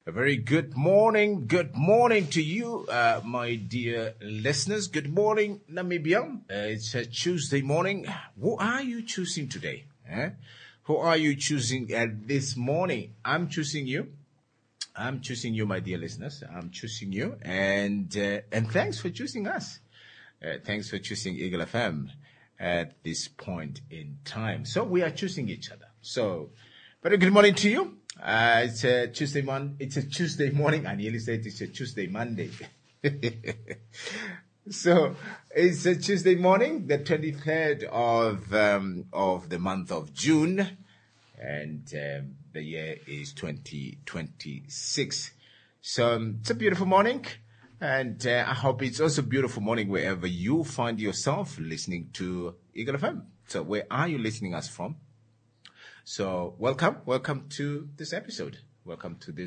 A very good morning to you, my dear listeners. Good morning, Namibia. It's a Tuesday morning. Who are you choosing today? Who are you choosing this morning? I'm choosing you. I'm choosing you, my dear listeners. I'm choosing you, and thanks for choosing us. Thanks for choosing Eagle FM at this point in time. So we are choosing each other. So, very good morning to you. It's a Tuesday morning. I nearly said it's a Tuesday Monday. So it's a Tuesday morning, the 23rd of the month of June, and the year is 2026. So it's a beautiful morning, and I hope it's also a beautiful morning wherever you find yourself listening to Eagle FM. So where are you listening us from? So welcome to this episode. Welcome to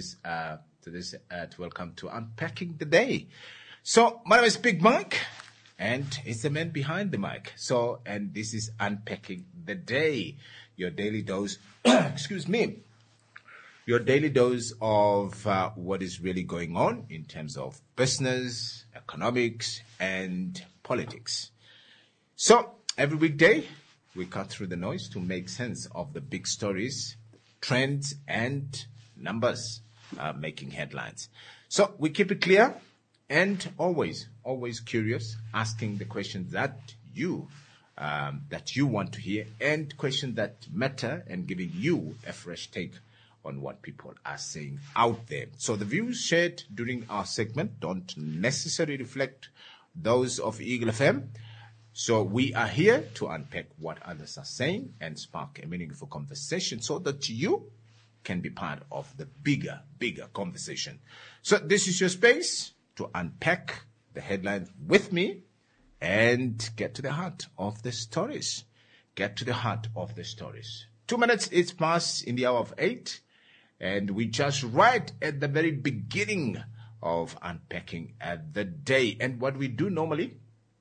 Unpacking the Day. So my name is Big Mike, and it's the man behind the mic. So, and this is Unpacking the Day, your daily dose. Excuse me. Your daily dose of what is really going on in terms of business, economics, and politics. So every weekday, we cut through the noise to make sense of the big stories, trends, and numbers making headlines. So we keep it clear and always curious, asking the questions that you want to hear and questions that matter, and giving you a fresh take on what people are saying out there. So the views shared during our segment don't necessarily reflect those of Eagle FM. So we are here to unpack what others are saying and spark a meaningful conversation so that you can be part of the bigger conversation. So this is your space to unpack the headlines with me and get to the heart of the stories. 2 minutes is past in the hour of 8, and we just right at the very beginning of unpacking the day. And what we do normally,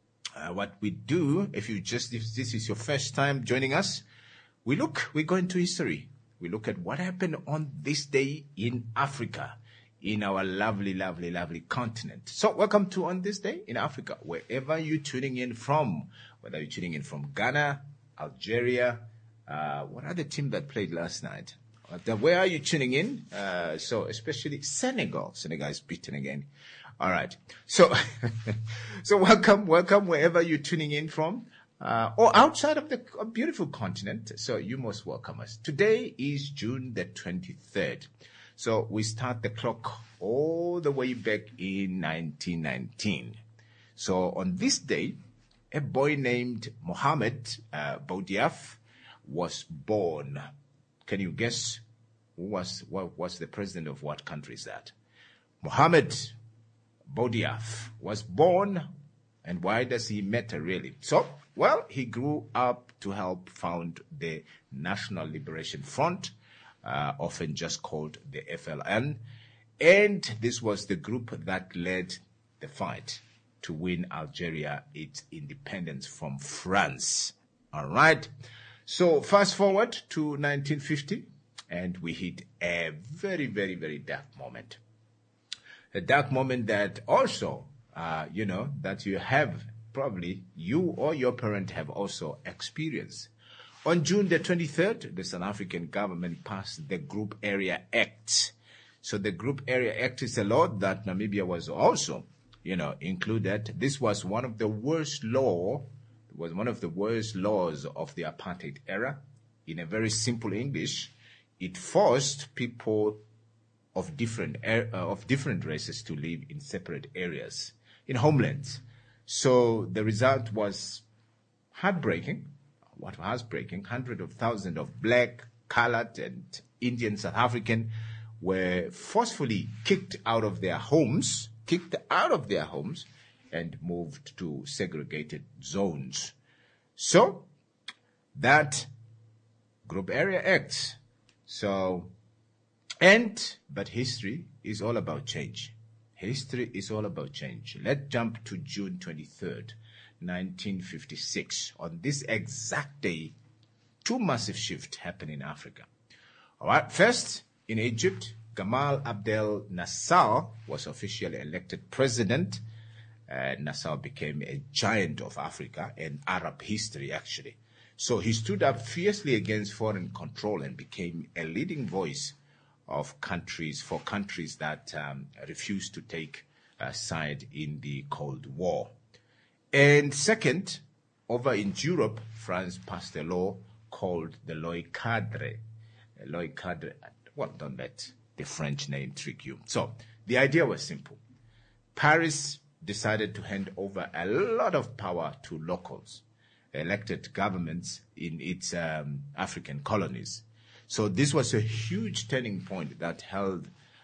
if this is your first time joining us, we go into history. We look at what happened on this day in Africa, in our lovely continent. So welcome to On This Day in Africa, wherever you're tuning in from, whether you're tuning in from Ghana, Algeria, what other team that played last night? Where are you tuning in? So especially Senegal. Senegal is beaten again. All right. So, welcome wherever you're tuning in from, or outside of the beautiful continent. So you most welcome us. Today is June the 23rd. So we start the clock all the way back in 1919. So on this day, a boy named Mohamed Boudiaf was born. Can you guess what was the president of what country is that? Mohamed Boudiaf was born, and why does he matter really? So, well, he grew up to help found the National Liberation Front, often just called the FLN, and this was the group that led the fight to win Algeria its independence from France. All right. So fast forward to 1950, and we hit a very dark moment. A dark moment that also, that you have probably, you or your parent have also experienced. On June the 23rd, the South African government passed the Group Area Act. So the Group Area Act is a law that Namibia was also, included. This was one of the worst laws of the apartheid era. In a very simple English, it forced people of different races to live in separate areas, in homelands. So the result was heartbreaking. Hundreds of thousands of black, colored, and Indian South African were forcefully kicked out of their homes, and moved to segregated zones. So that Group Area Act. But history is all about change. Let's jump to June 23rd, 1956. On this exact day, two massive shifts happened in Africa. All right. First, in Egypt, Gamal Abdel Nasser was officially elected president, Nasser became a giant of Africa and Arab history, actually. So he stood up fiercely against foreign control and became a leading voice of countries that refused to take a side in the Cold War. And second, over in Europe, France passed a law called the Loi Cadre. Loi Cadre, well, don't let the French name trick you. So the idea was simple. Paris decided to hand over a lot of power to locals, elected governments in its African colonies. So this was a huge turning point that helped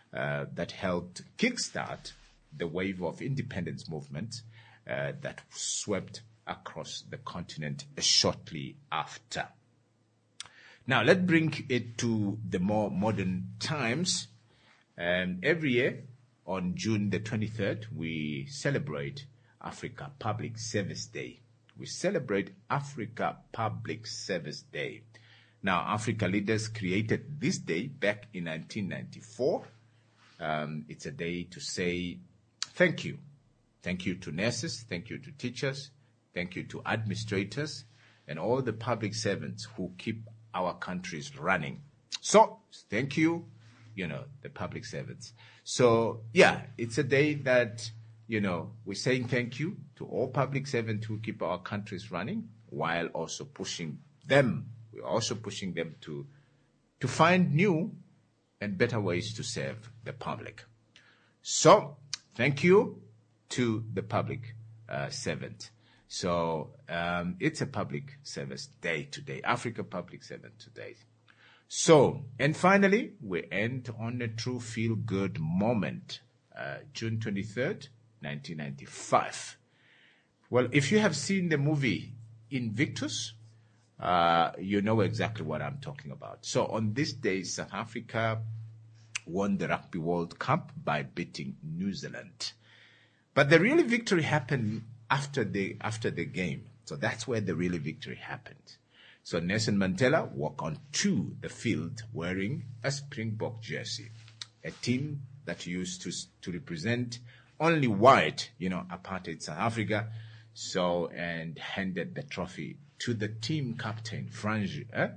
kickstart the wave of independence movement that swept across the continent shortly after. Now, let's bring it to the more modern times. Every year, on June the 23rd, we celebrate Africa Public Service Day. We celebrate Africa Public Service Day. Now, Africa leaders created this day back in 1994. It's a day to say thank you. Thank you to nurses, thank you to teachers, thank you to administrators, and all the public servants who keep our countries running. So, thank you, the public servants. So, yeah, it's a day that, we're saying thank you to all public servants who keep our countries running, while also pushing them. We're also pushing them to find new and better ways to serve the public. So, thank you to the public servant. So, it's a public service day today, Africa Public Servant today. So, and finally, we end on a true feel-good moment, June 23rd, 1995. Well, if you have seen the movie Invictus, you know exactly what I'm talking about. So, on this day, South Africa won the Rugby World Cup by beating New Zealand. But the real victory happened after the game. So that's where the real victory happened. So Nelson Mandela walked onto the field wearing a Springbok jersey, a team that used to represent only white, apartheid South Africa. So, and handed the trophy to the team captain, Francois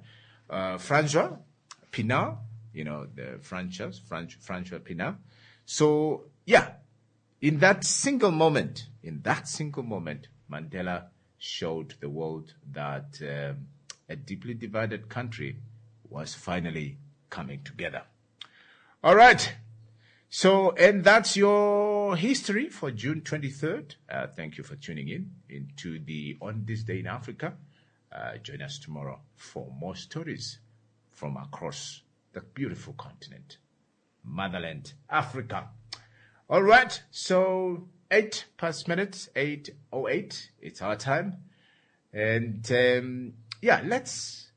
Pienaar, the Francois Pienaar. So, yeah, in that single moment, Mandela showed the world that a deeply divided country was finally coming together. All right. So, and that's your history for June 23rd. Thank you for tuning into the On This Day in Africa. Join us tomorrow for more stories from across the beautiful continent, motherland, Africa. All right. So 8 past minutes, 8:08. It's our time. And, yeah, let's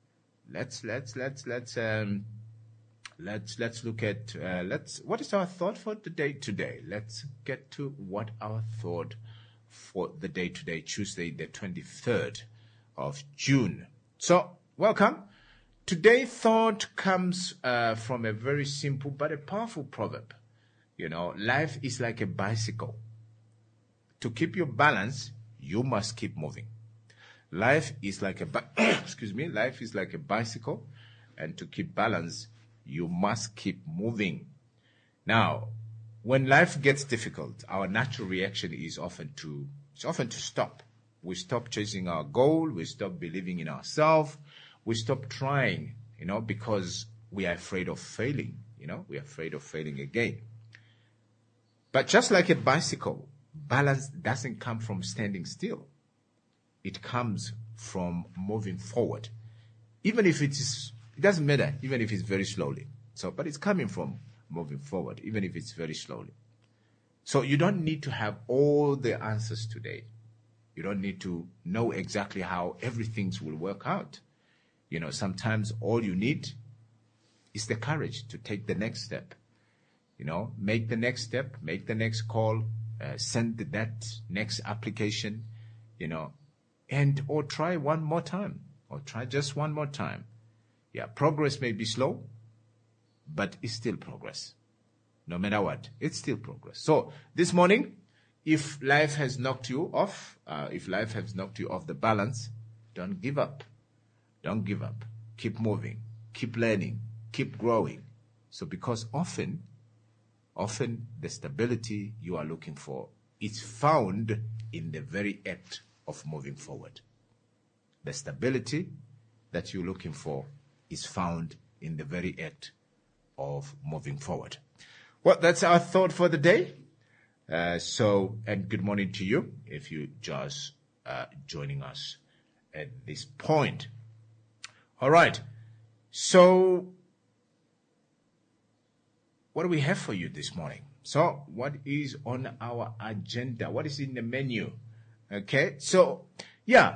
look at, what is our thought for the day today? Let's get to what our thought for the day today, Tuesday, the 23rd of June. So, welcome. Today's thought comes from a very simple but a powerful proverb. Life is like a bicycle. To keep your balance, you must keep moving. Life is like a life is like a bicycle, and to keep balance, you must keep moving. Now, when life gets difficult, our natural reaction is often to stop. We stop chasing our goal. We stop believing in ourselves. We stop trying, because we are afraid of failing. We are afraid of failing again. But just like a bicycle, balance doesn't come from standing still. It comes from moving forward. Even if it doesn't matter, even if it's very slowly. But it's coming from moving forward, even if it's very slowly. So you don't need to have all the answers today. You don't need to know exactly how everything will work out. Sometimes all you need is the courage to take the next step. Make the next step, make the next call, send that next application, or try one more time, or try just one more time. Yeah, progress may be slow, but it's still progress. No matter what, it's still progress. So this morning, if life has knocked you off, the balance, don't give up. Don't give up. Keep moving. Keep learning. Keep growing. So because often the stability you are looking for is found in the very act of moving forward. The stability that you're looking for is found in the very act of moving forward. Well, that's our thought for the day. And good morning to you if you just joining us at this point. All right. So what do we have for you this morning? So what is on our agenda? What is in the menu? Okay. So, yeah.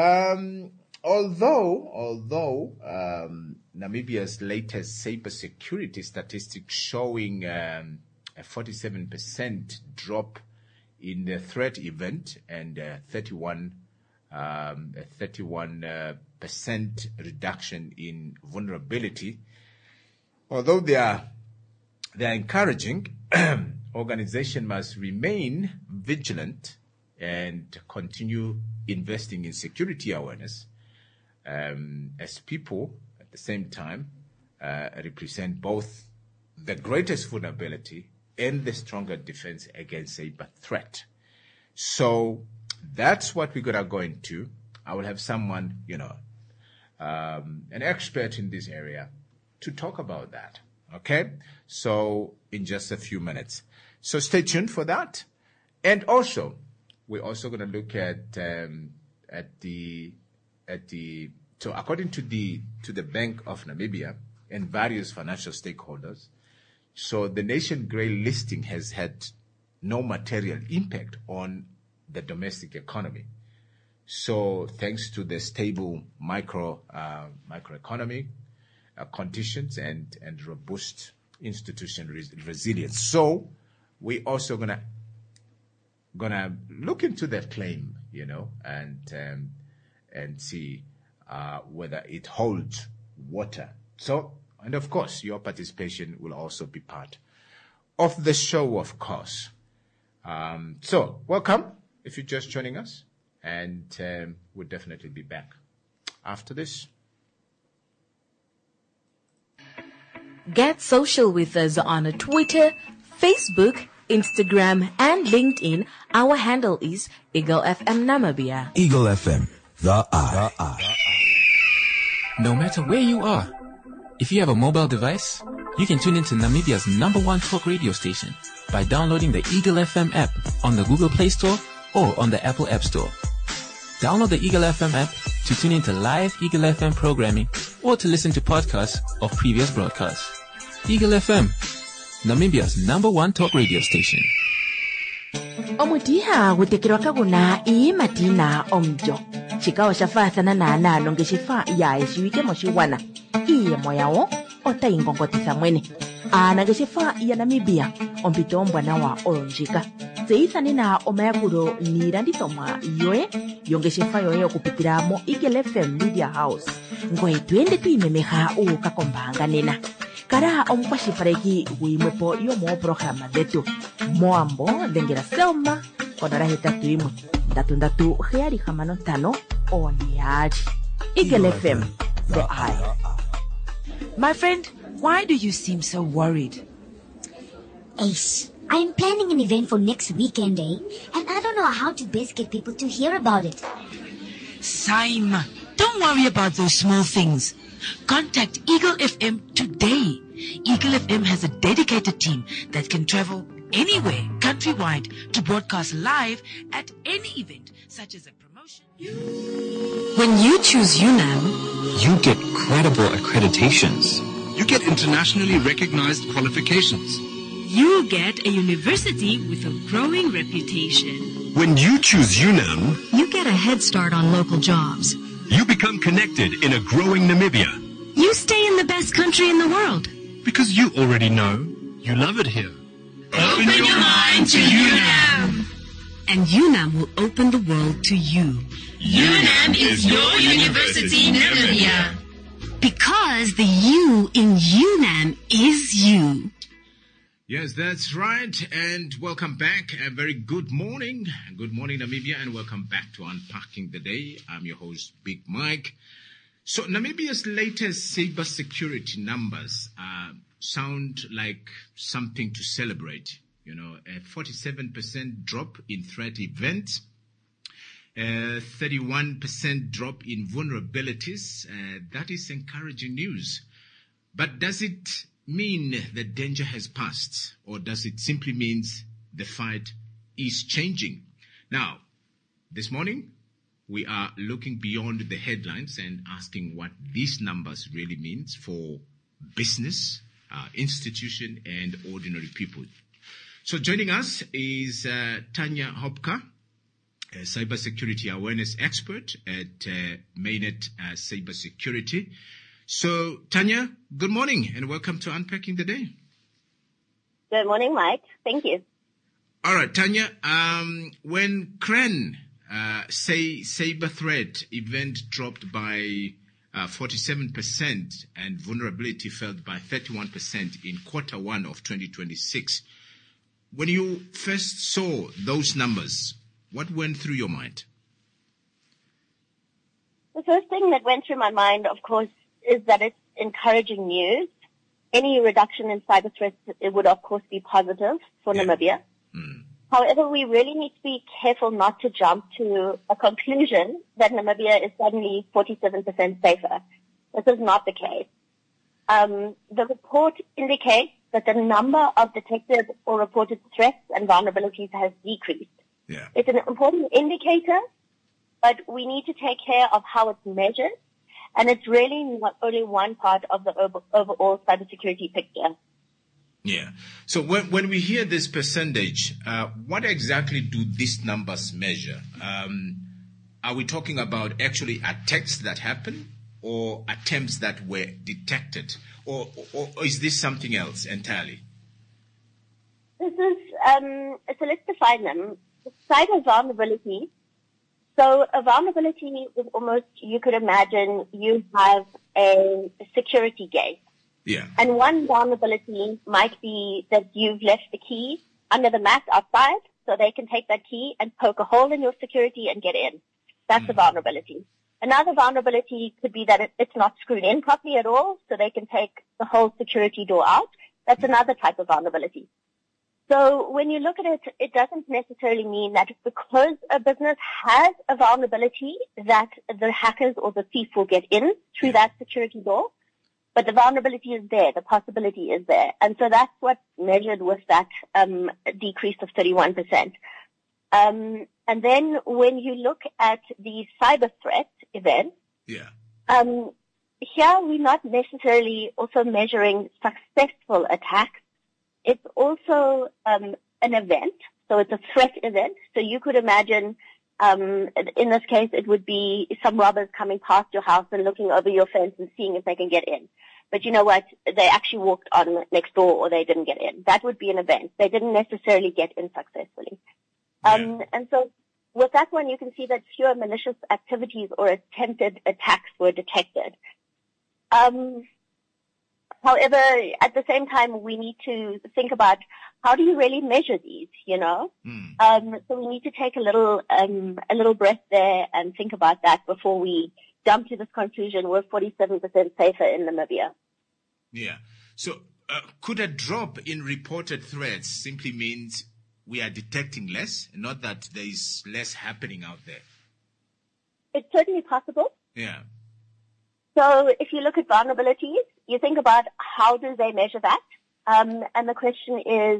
Although Namibia's latest cybersecurity statistics showing a 47% drop in the threat event and a 31% reduction in vulnerability, although they are encouraging, organization must remain vigilant and continue investing in security awareness, as people at the same time represent both the greatest vulnerability and the stronger defense against cyber threat. So that's what we're going to go into. I will have someone, an expert in this area to talk about that. Okay? So in just a few minutes. So stay tuned for that. And also, we're also going to look so according to the Bank of Namibia and various financial stakeholders, so the nation grey listing has had no material impact on the domestic economy. So thanks to the stable microeconomic conditions and robust institution resilience. So we also gonna look into that claim, and see whether it holds water. So, and of course, your participation will also be part of the show, of course. So, welcome if you're just joining us, and we'll definitely be back after this. Get social with us on Twitter, Facebook, Instagram, and LinkedIn. Our handle is Eagle FM Namibia. Eagle FM, the eye. No matter where you are, if you have a mobile device, you can tune into Namibia's #1 talk radio station by downloading the Eagle FM app on the Google Play Store or on the Apple App Store. Download the Eagle FM app to tune into live Eagle FM programming or to listen to podcasts of previous broadcasts. Eagle FM, Namibia's #1 talk radio station. Omutiha gutekirwa kaguna matina omjo. Chikawa shafathana na nalo ngeshifa ya ishiwike moshiwana. Iye moyawo ota ingongotisa mwene. Ana ngeshifa ya Namibia ompito mbwana wa olonjika. Zeithani na omayakuro nirandithomwa yoe yongeshefa yoe okupitira mo Eagle FM Media House. Ngoe twende tuimemeha ukakombanga nena. Kara omukwashifareki wimwepo yomo programa detu. Moambo dengera selma konara hetatu imwe. Ndatu heari hamano tano oniari. Eagle FM, the eye. My friend, why do you seem so worried? Ace, I'm planning an event for next weekend, and I don't know how to best get people to hear about it. Sime, don't worry about those small things. Contact Eagle FM today. Eagle FM has a dedicated team that can travel anywhere, countrywide, to broadcast live at any event, such as a promotion. When you choose UNAM, you get credible accreditations. You get internationally recognized qualifications. You get a university with a growing reputation. When you choose UNAM, you get a head start on local jobs. You become connected in a growing Namibia. You stay in the best country in the world. Because you already know you love it here. Open your mind to UNAM. And UNAM will open the world to you. UNAM is your university, Namibia. Because the U in UNAM is you. Yes, that's right. And welcome back. A very good morning. Good morning, Namibia, and welcome back to Unpacking the Day. I'm your host, Big Mike. So Namibia's latest cybersecurity numbers sound like something to celebrate. You know, a 47% drop in threat events, 31% drop in vulnerabilities. That is encouraging news. But does it mean the danger has passed, or does it simply mean the fight is changing? Now, this morning, we are looking beyond the headlines and asking what these numbers really means for business, institution, and ordinary people. So joining us is Tanya Hopka, a cybersecurity awareness expert at Mainnet Cybersecurity. So, Tanya, good morning and welcome to Unpacking the Day. Good morning, Mike. Thank you. All right, Tanya, when CRAN say cyber threat event dropped by 47% and vulnerability fell by 31% in quarter one of 2026, when you first saw those numbers, what went through your mind? The first thing that went through my mind, of course, is that it's encouraging news. Any reduction in cyber threats, it would of course be positive for Namibia. However, we really need to be careful not to jump to a conclusion that Namibia is suddenly 47% safer. This is not the case. The report indicates that the number of detected or reported threats and vulnerabilities has decreased. Yeah. It's an important indicator, but we need to take care of how it's measured. And it's really not only one part of the overall cybersecurity picture. Yeah. So when we hear this percentage, what exactly do these numbers measure? Are we talking about actually attacks that happen or attempts that were detected? Or is this something else entirely? This is, so let's define them. Cyber vulnerability. So a vulnerability is almost, you could imagine you have a security gate. Yeah. And one vulnerability might be that you've left the key under the mat outside, so they can take that key and poke a hole in your security and get in. That's a vulnerability. Another vulnerability could be that it's not screwed in properly at all, so they can take the whole security door out. That's another type of vulnerability. So when you look at it, it doesn't necessarily mean that because a business has a vulnerability that the hackers or the thief will get in through that security door, but the vulnerability is there, the possibility is there. And so that's what's measured with that decrease of 31%. And then when you look at the cyber threat event, here we're not necessarily also measuring successful attacks. It's also an event, so it's a threat event. So you could imagine, in this case, it would be some robbers coming past your house and looking over your fence and seeing if they can get in. But you know what? They actually walked on next door or they didn't get in. That would be an event. They didn't necessarily get in successfully. And so with that one, you can see that fewer malicious activities or attempted attacks were detected. However, at the same time, we need to think about how do you really measure these, you know? So we need to take a little breath there and think about that before we jump to this conclusion. We're 47% safer in Namibia. Yeah. So could a drop in reported threats simply means we are detecting less, not that there is less happening out there? It's certainly possible. Yeah. So if you look at vulnerabilities, you think about how do they measure that? And the question is,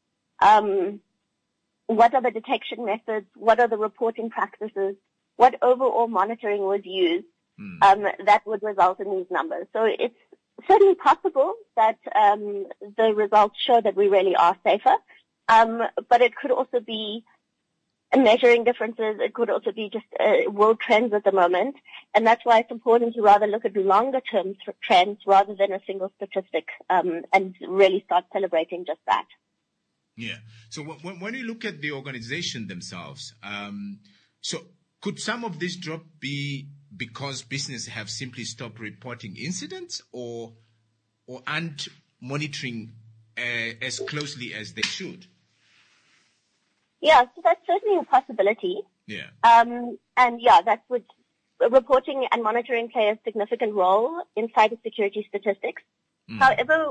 what are the detection methods? What are the reporting practices? What overall monitoring was used that would result in these numbers? So it's certainly possible that the results show that we really are safer, but it could also be measuring differences. It could also be just world trends at the moment. And that's why it's important to rather look at longer-term trends rather than a single statistic and really start celebrating just that. Yeah. So when you look at the organization themselves, so could some of this drop be because businesses have simply stopped reporting incidents or aren't monitoring as closely as they should. Yeah, so that's certainly a possibility. Yeah. And yeah, that would reporting and monitoring play a significant role in cybersecurity statistics. However,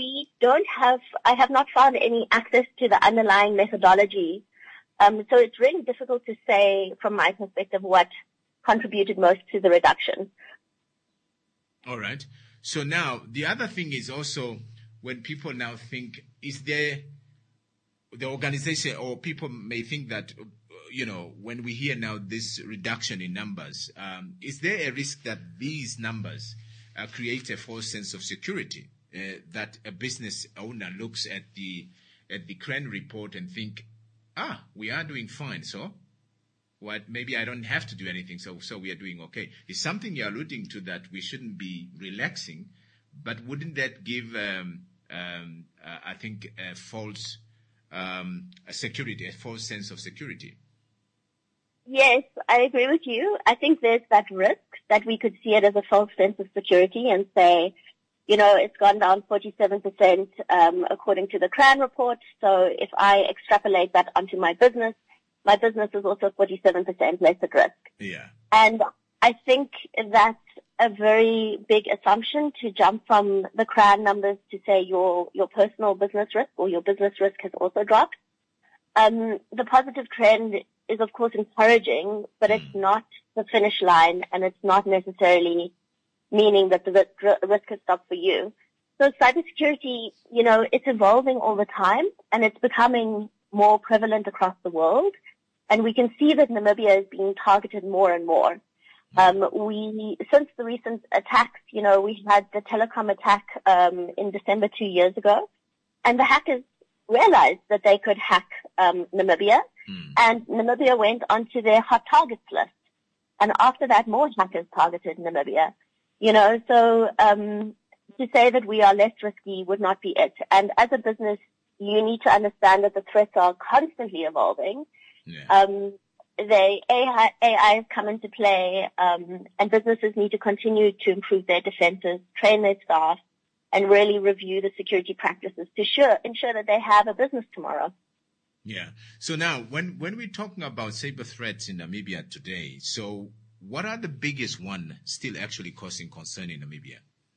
I have not found any access to the underlying methodology. So it's really difficult to say from my perspective what contributed most to the reduction. All right. So now the other thing is also when people now think, is there the organization, or people may think that, when we hear now this reduction in numbers, is there a risk that these numbers create a false sense of security, that a business owner looks at the CREN report and think, we are doing fine, so maybe I don't have to do anything, so we are doing okay. It's something you're alluding to, that we shouldn't be relaxing, but wouldn't that give, I think, a false security, a false sense of security? Yes, I agree with you. I think there's that risk that we could see it as a false sense of security and say, it's gone down 47% according to the CRAN report. So if I extrapolate that onto my business is also 47% less at risk. Yeah. And I think that's a very big assumption to jump from the CRAN numbers to say your personal business risk or your business risk has also dropped. The positive trend is of course encouraging, but it's not the finish line, and it's not necessarily meaning that the risk has stopped for you. So cybersecurity, it's evolving all the time, and it's becoming more prevalent across the world. And we can see that Namibia is being targeted more and more. Since the recent attacks, we had the telecom attack in December 2 years ago, and the hackers realized that they could hack Namibia, and Namibia went onto their hot targets list. And after that, more hackers targeted Namibia. So to say that we are less risky would not be it. And as a business, you need to understand that the threats are constantly evolving. Yeah. AI has come into play, and businesses need to continue to improve their defenses, train their staff, and really review the security practices to ensure that they have a business tomorrow. Yeah. So now, when we're talking about cyber threats in Namibia today, so what are the biggest one still actually causing concern in Namibia?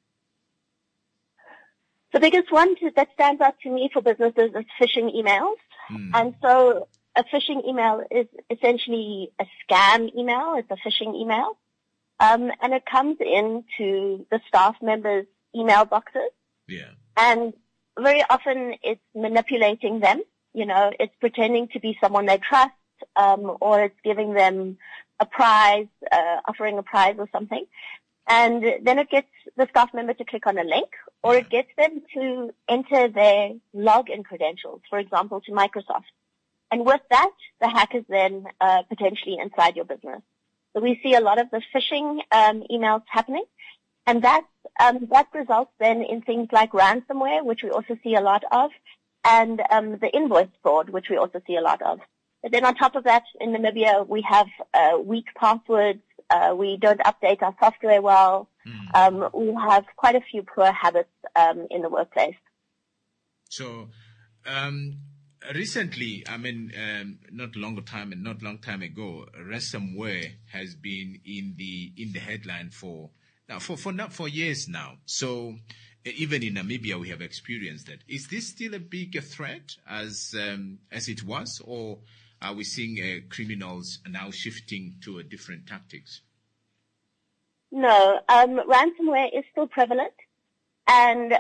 The biggest one that stands out to me for businesses is phishing emails. And so a phishing email is essentially a scam email. It's a phishing email. And it comes into the staff members' email boxes. Yeah. And very often it's manipulating them. It's pretending to be someone they trust, or it's giving them a prize, offering a prize or something. And then it gets the staff member to click on a link, or it gets them to enter their login credentials, for example, to Microsoft. And with that, the hack is then potentially inside your business. So we see a lot of the phishing emails happening, and that results then in things like ransomware, which we also see a lot of, and the invoice fraud, which we also see a lot of. But then on top of that, in Namibia, we have weak passwords. We don't update our software well. We have quite a few poor habits in the workplace. So recently, not long time ago, ransomware has been in the headline for years now. So even in Namibia, we have experienced that. Is this still a bigger threat as it was, or are we seeing criminals now shifting to different tactics? No, ransomware is still prevalent, and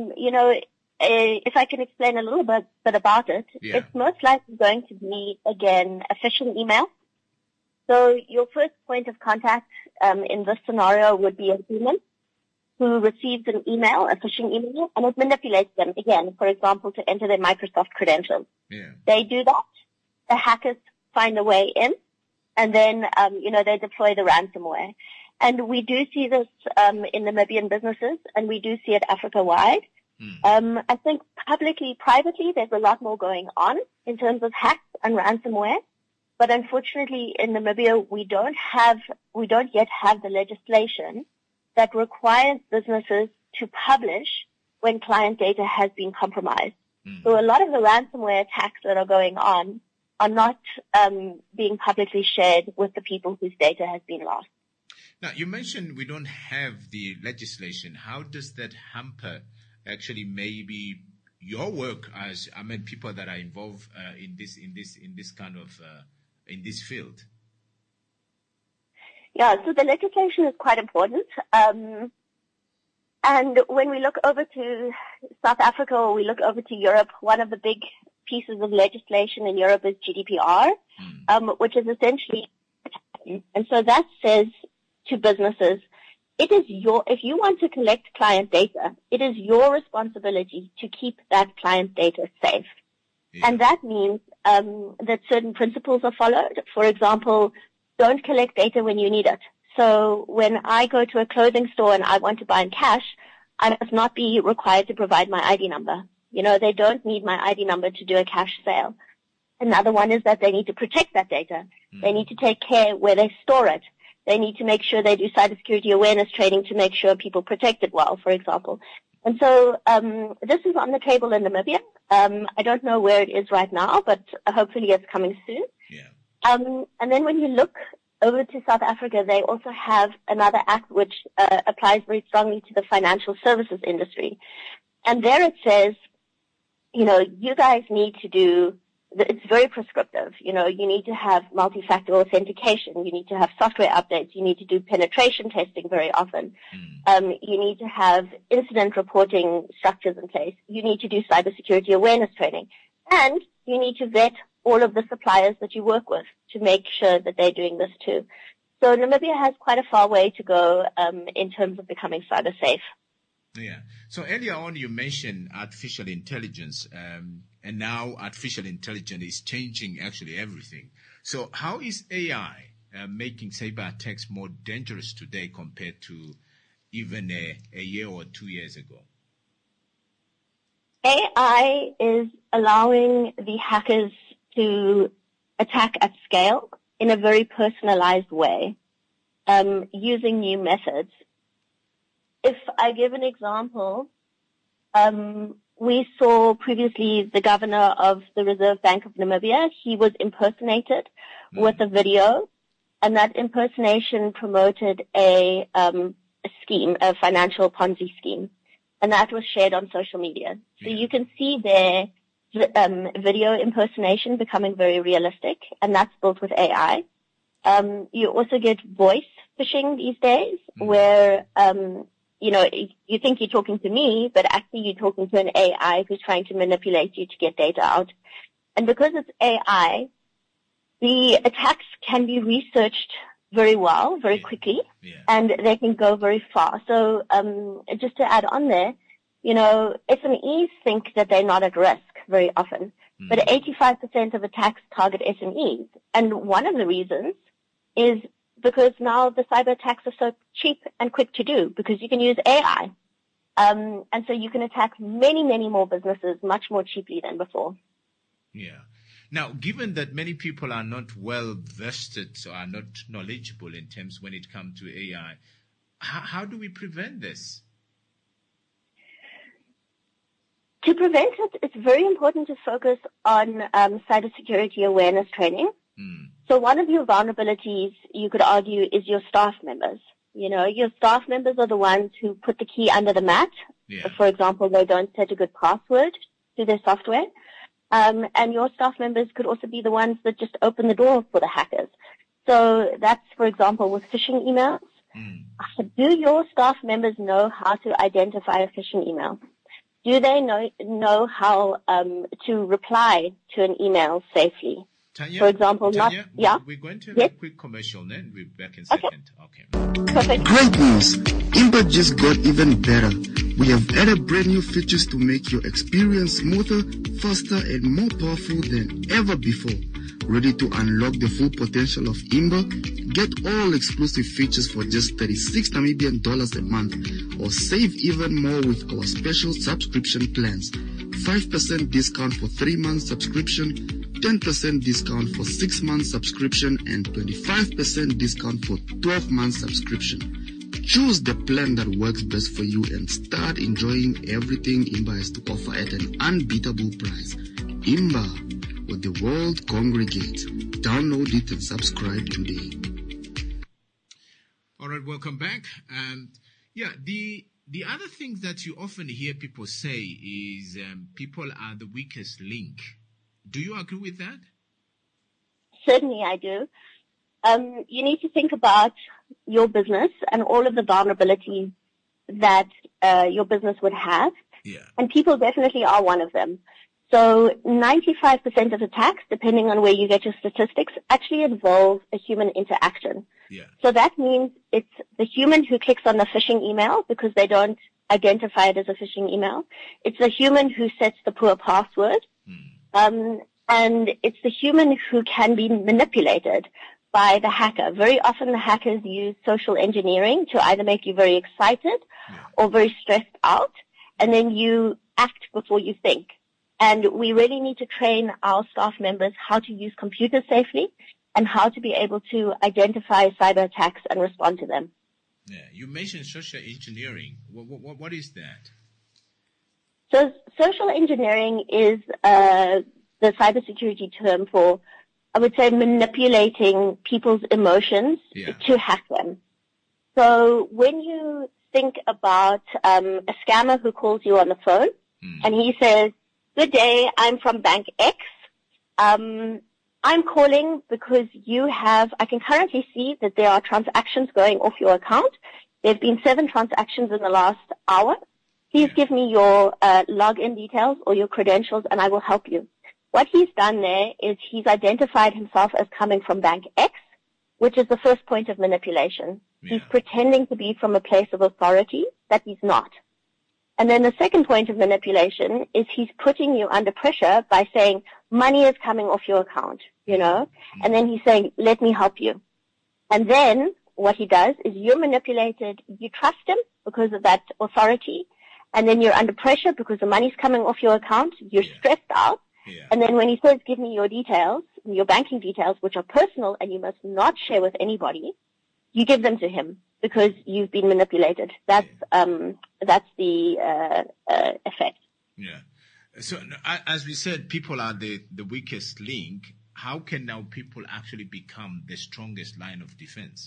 if I can explain a little bit about it, It's most likely going to be again a phishing email. So your first point of contact in this scenario would be a human who receives an email, a phishing email, and it manipulates them again, for example, to enter their Microsoft credentials. Yeah. They do that. The hackers find a way in, and then, they deploy the ransomware. And we do see this in Namibian businesses, and we do see it Africa-wide. I think privately, there's a lot more going on in terms of hacks and ransomware. But unfortunately, in Namibia, we don't yet have the legislation that requires businesses to publish when client data has been compromised. So a lot of the ransomware attacks that are going on are not being publicly shared with the people whose data has been lost. Now, you mentioned we don't have the legislation. How does that hamper actually maybe your work as, people that are involved in this field? Yeah, so the legislation is quite important. And when we look over to South Africa or we look over to Europe, one of the big pieces of legislation in Europe is GDPR, which is essentially, and so that says to businesses, if you want to collect client data, it is your responsibility to keep that client data safe. Yeah. And that means that certain principles are followed. For example, don't collect data when you need it. So when I go to a clothing store and I want to buy in cash, I must not be required to provide my ID number. They don't need my ID number to do a cash sale. Another one is that they need to protect that data. They need to take care where they store it. They need to make sure they do cybersecurity awareness training to make sure people protect it well, for example. And so this is on the table in Namibia. I don't know where it is right now, but hopefully it's coming soon. Yeah. And then when you look over to South Africa, they also have another act which applies very strongly to the financial services industry. And there it says, you guys need to do, it's very prescriptive. You need to have multi-factor authentication. You need to have software updates. You need to do penetration testing very often. You need to have incident reporting structures in place. You need to do cybersecurity awareness training. And you need to vet all of the suppliers that you work with to make sure that they're doing this too. So Namibia has quite a far way to go in terms of becoming cyber safe. Yeah. So earlier on you mentioned artificial intelligence, and now artificial intelligence is changing actually everything. So how is AI making cyber attacks more dangerous today compared to even a year or 2 years ago? AI is allowing the hackers to attack at scale in a very personalized way, using new methods. If I give an example, we saw previously the governor of the Reserve Bank of Namibia. He was impersonated with a video, and that impersonation promoted a scheme, a financial Ponzi scheme, and that was shared on social media. So you can see there video impersonation becoming very realistic, and that's built with AI. You also get voice phishing these days, where you think you're talking to me, but actually you're talking to an AI who's trying to manipulate you to get data out. And because it's AI, the attacks can be researched very well, very quickly, and they can go very far. So just to add on there, SMEs think that they're not at risk very often, but 85% of attacks target SMEs. And one of the reasons is because now the cyber attacks are so cheap and quick to do because you can use AI. And so you can attack many, many more businesses much more cheaply than before. Yeah. Now, given that many people are not well vested or are not knowledgeable in terms when it comes to AI, how do we prevent this? To prevent it, it's very important to focus on cybersecurity awareness training. So one of your vulnerabilities, you could argue, is your staff members. Your staff members are the ones who put the key under the mat. Yeah. For example, they don't set a good password to their software. And your staff members could also be the ones that just open the door for the hackers. So that's, for example, with phishing emails. Do your staff members know how to identify a phishing email? Do they know how to reply to an email safely? Tanya, for example, we're going to have a quick commercial, then we'll be back in a second. Okay. Perfect. Great news! Imba just got even better. We have added brand new features to make your experience smoother, faster, and more powerful than ever before. Ready to unlock the full potential of Imba? Get all exclusive features for just 36 Namibian dollars a month, or save even more with our special subscription plans. 5% discount for 3 months subscription, 10% discount for 6 months subscription, and 25% discount for 12 months subscription. Choose the plan that works best for you and start enjoying everything Imba has to offer at an unbeatable price. Imba, where the world congregates. Download it and subscribe today. All right, welcome back. The other thing that you often hear people say is people are the weakest link. Do you agree with that? Certainly I do. You need to think about your business and all of the vulnerabilities that your business would have. Yeah. And people definitely are one of them. So 95% of attacks, depending on where you get your statistics, actually involve a human interaction. Yeah. So that means it's the human who clicks on the phishing email because they don't identify it as a phishing email. It's the human who sets the poor password. And it's the human who can be manipulated by the hacker. Very often the hackers use social engineering to either make you very excited or very stressed out, and then you act before you think. And we really need to train our staff members how to use computers safely and how to be able to identify cyber attacks and respond to them. Yeah, you mentioned social engineering. What is that? So social engineering is the cybersecurity term for, I would say, manipulating people's emotions to hack them. So when you think about a scammer who calls you on the phone and he says, "Good day, I'm from Bank X. I'm calling because I can currently see that there are transactions going off your account. There have been 7 transactions in the last hour. Please give me your login details or your credentials and I will help you." What he's done there is he's identified himself as coming from Bank X, which is the first point of manipulation. Yeah. He's pretending to be from a place of authority that he's not. And then the second point of manipulation is he's putting you under pressure by saying, money is coming off your account, and then he's saying, let me help you. And then what he does is you're manipulated, you trust him because of that authority, and then you're under pressure because the money's coming off your account, you're stressed out. Yeah. And then when he says, give me your details, your banking details, which are personal and you must not share with anybody, you give them to him because you've been manipulated. That's the effect. Yeah. So as we said, people are the weakest link. How can now people actually become the strongest line of defense?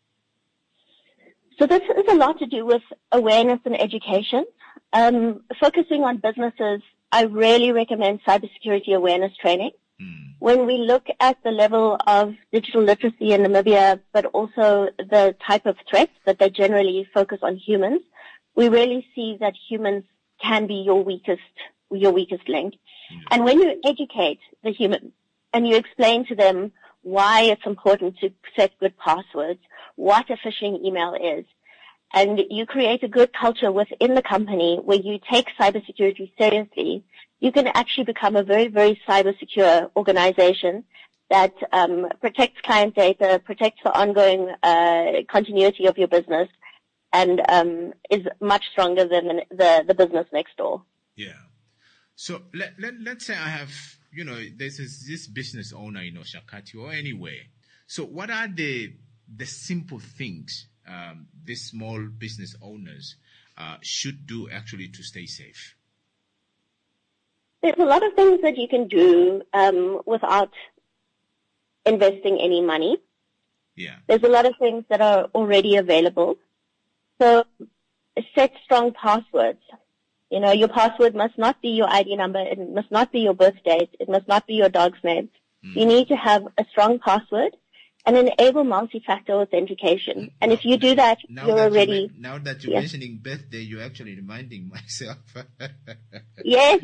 So this is a lot to do with awareness and education. Focusing on businesses, I really recommend cybersecurity awareness training. When we look at the level of digital literacy in Namibia, but also the type of threats that they generally focus on humans, we really see that humans can be your weakest link. And when you educate the human and you explain to them why it's important to set good passwords, what a phishing email is, and you create a good culture within the company where you take cybersecurity seriously, you can actually become a very, very cyber secure organization that protects client data, protects the ongoing continuity of your business, and is much stronger than the business next door. Yeah. So let's say I have, there's this business owner in Oshakati or anywhere. So what are the simple things these small business owners should do actually to stay safe? There's a lot of things that you can do without investing any money. Yeah. There's a lot of things that are already available. So set strong passwords. Your password must not be your ID number. It must not be your birth date. It must not be your dog's name. You need to have a strong password and enable multi-factor authentication. And if you do that, you're already... Now that you're mentioning birthday, you're actually reminding myself. Yes.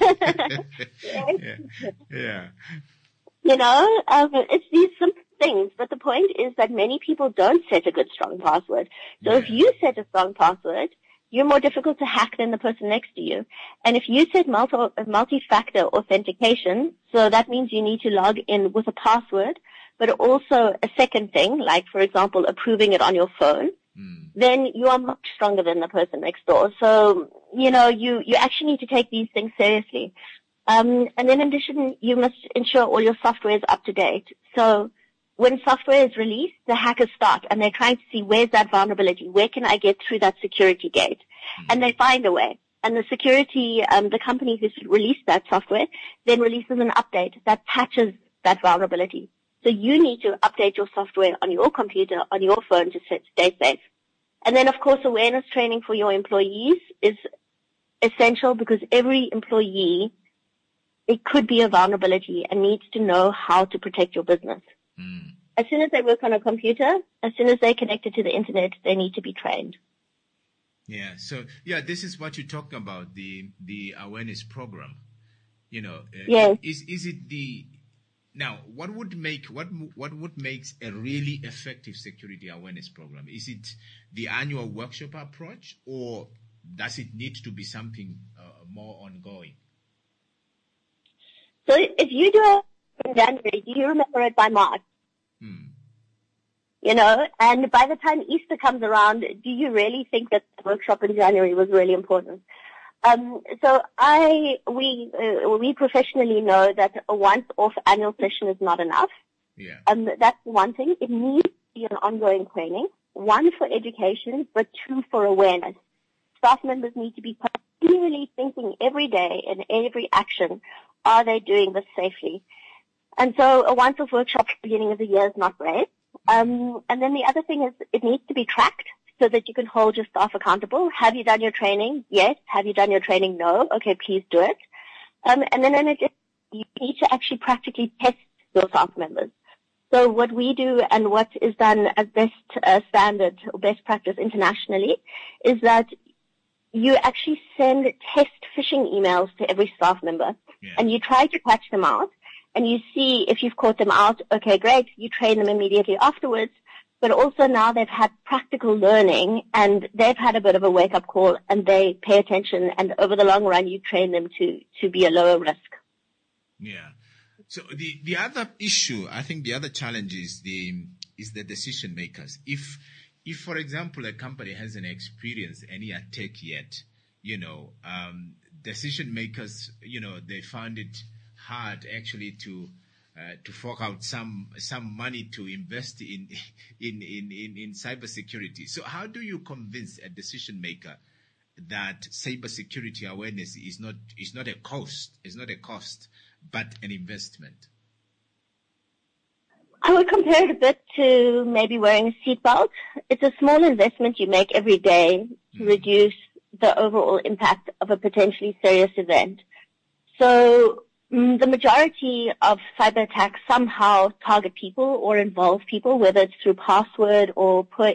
Yeah. It's these simple things, but the point is that many people don't set a good, strong password. So if you set a strong password, you're more difficult to hack than the person next to you. And if you set multi-factor authentication, so that means you need to log in with a password, but also a second thing, like, for example, approving it on your phone, then you are much stronger than the person next door. So, you actually need to take these things seriously. And then in addition, you must ensure all your software is up to date. So when software is released, the hackers start and they're trying to see where's that vulnerability? Where can I get through that security gate? And they find a way. And the security, the company who's released that software then releases an update that patches that vulnerability. So you need to update your software on your computer, on your phone to stay safe. And then, of course, awareness training for your employees is essential because every employee, it could be a vulnerability and needs to know how to protect your business. As soon as they work on a computer, as soon as they're connected to the internet, they need to be trained. Yeah. So, this is what you're talking about, the awareness program. Yes. Is it now, what would make a really effective security awareness program? Is it the annual workshop approach, or does it need to be something more ongoing? So if you do it in January, do you remember it by March? And by the time Easter comes around, do you really think that the workshop in January was really important? So we professionally know that a once-off annual session is not enough. Yeah. That's one thing. It needs to be an ongoing training. One for education, but two for awareness. Staff members need to be continually thinking every day and every action, are they doing this safely? And so a once-off workshop at the beginning of the year is not great. And then the other thing is it needs to be tracked so that you can hold your staff accountable. Have you done your training? Yes. Have you done your training? No. Okay, please do it. And then you need to actually practically test your staff members. So what we do and what is done as best standard or best practice internationally is that you actually send test phishing emails to every staff member, and you try to catch them out. And you see if you've caught them out, okay, great, you train them immediately afterwards. But also now they've had practical learning and they've had a bit of a wake-up call and they pay attention, and over the long run you train them to be a lower risk. Yeah. So the other issue, I think the other challenge is the decision makers. If for example a company hasn't experienced any attack yet, decision makers, they find it hard actually to fork out some money to invest in cybersecurity. So how do you convince a decision maker that cybersecurity awareness is not a cost, but an investment? I would compare it a bit to maybe wearing a seatbelt. It's a small investment you make every day to reduce the overall impact of a potentially serious event. So the majority of cyber attacks somehow target people or involve people, whether it's through password or poor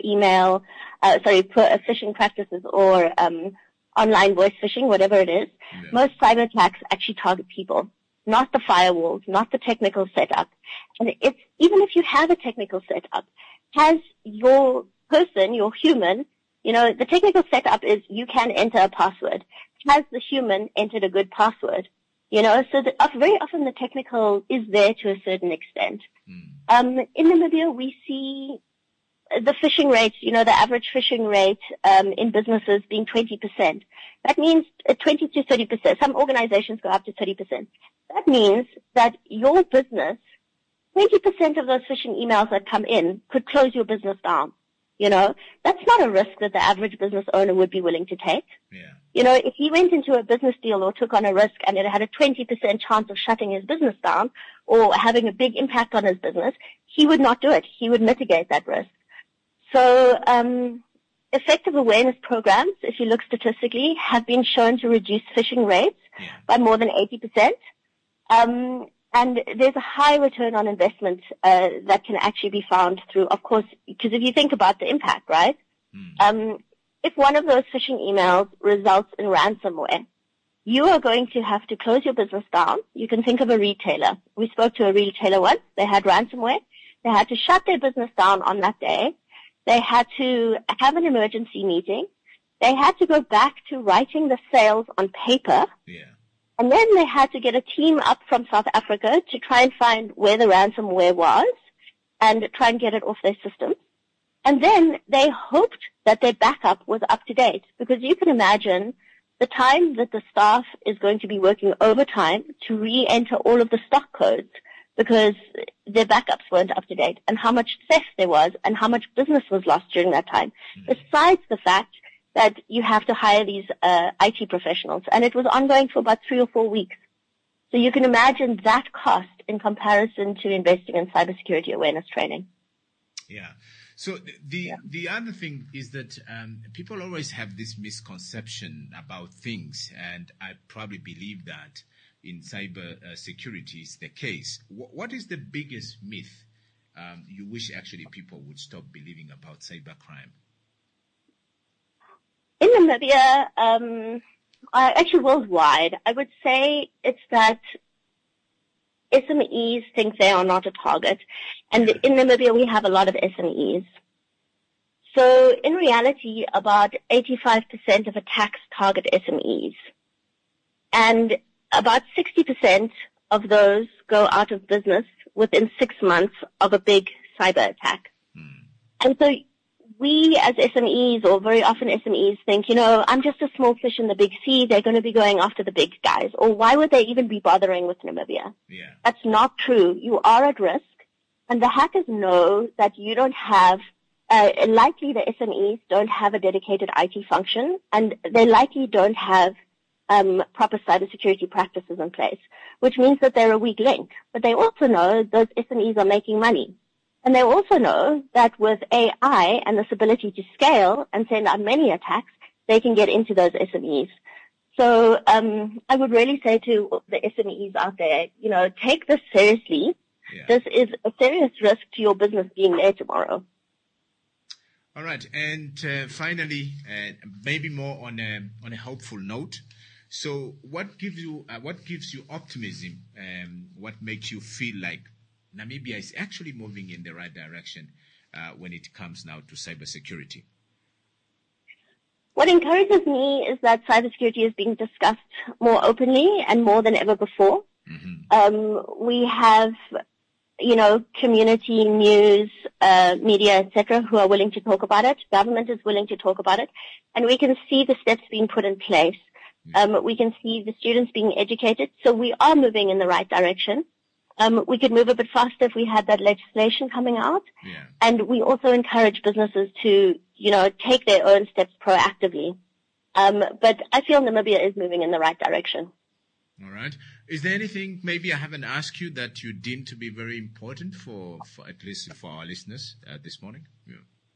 phishing practices or online voice phishing, whatever it is. Yeah. Most cyber attacks actually target people, not the firewalls, not the technical setup. And even if you have a technical setup, has your person, your human, the technical setup is you can enter a password. Has the human entered a good password? So very often the technical is there to a certain extent. In Namibia, we see the phishing rate, the average phishing rate in businesses being 20%. That means 20 to 30%. Some organizations go up to 30%. That means that your business, 20% of those phishing emails that come in could close your business down. That's not a risk that the average business owner would be willing to take. Yeah. If he went into a business deal or took on a risk and it had a 20% chance of shutting his business down or having a big impact on his business, he would not do it. He would mitigate that risk. So, effective awareness programs, if you look statistically, have been shown to reduce phishing rates by more than 80%. And there's a high return on investment that can actually be found through, of course, because if you think about the impact, right? If one of those phishing emails results in ransomware, you are going to have to close your business down. You can think of a retailer. We spoke to a retailer once. They had ransomware. They had to shut their business down on that day. They had to have an emergency meeting. They had to go back to writing the sales on paper. Yeah. And then they had to get a team up from South Africa to try and find where the ransomware was and try and get it off their system. And then they hoped that their backup was up to date, because you can imagine the time that the staff is going to be working overtime to re-enter all of the stock codes, because their backups weren't up to date, and how much theft there was, and how much business was lost during that time. Besides the fact that you have to hire these IT professionals, and it was ongoing for about 3 or 4 weeks. So you can imagine that cost in comparison to investing in cybersecurity awareness training. Yeah. So the other thing is that people always have this misconception about things, and I probably believe that in cyber security is the case. What is the biggest myth you wish actually people would stop believing about cybercrime? In Namibia, actually worldwide, I would say it's that SMEs think they are not a target. And in Namibia, we have a lot of SMEs. So in reality, about 85% of attacks target SMEs. And about 60% of those go out of business within 6 months of a big cyber attack. And so we as SMEs, or very often SMEs, think, I'm just a small fish in the big sea. They're going to be going after the big guys. Or why would they even be bothering with Namibia? Yeah. That's not true. You are at risk. And the hackers know that you don't have, likely the SMEs don't have a dedicated IT function, and they likely don't have proper cybersecurity practices in place, which means that they're a weak link. But they also know those SMEs are making money. And they also know that with AI and this ability to scale and send out many attacks, they can get into those SMEs. So I would really say to the SMEs out there, take this seriously. Yeah. This is a serious risk to your business being there tomorrow. All right. And finally, maybe more on a hopeful note. So what gives you optimism? What makes you feel like Namibia is actually moving in the right direction when it comes now to cybersecurity? What encourages me is that cybersecurity is being discussed more openly and more than ever before. Mm-hmm. We have, community, news, media, etc., who are willing to talk about it. Government is willing to talk about it. And we can see the steps being put in place. We can see the students being educated. So we are moving in the right direction. We could move a bit faster if we had that legislation coming out. Yeah. And we also encourage businesses to, take their own steps proactively. But I feel Namibia is moving in the right direction. All right. Is there anything maybe I haven't asked you that you deem to be very important for at least for our listeners this morning? Yeah.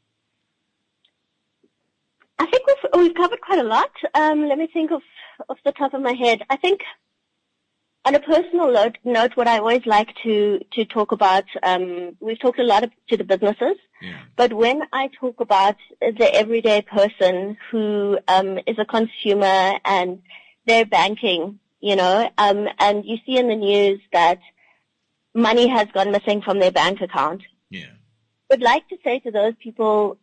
I think we've covered quite a lot. Let me think off the top of my head. I think on a personal note, what I always like to talk about, we've talked a lot to the businesses, but when I talk about the everyday person who is a consumer and they're banking, and you see in the news that money has gone missing from their bank account. Yeah. I would like to say to those people,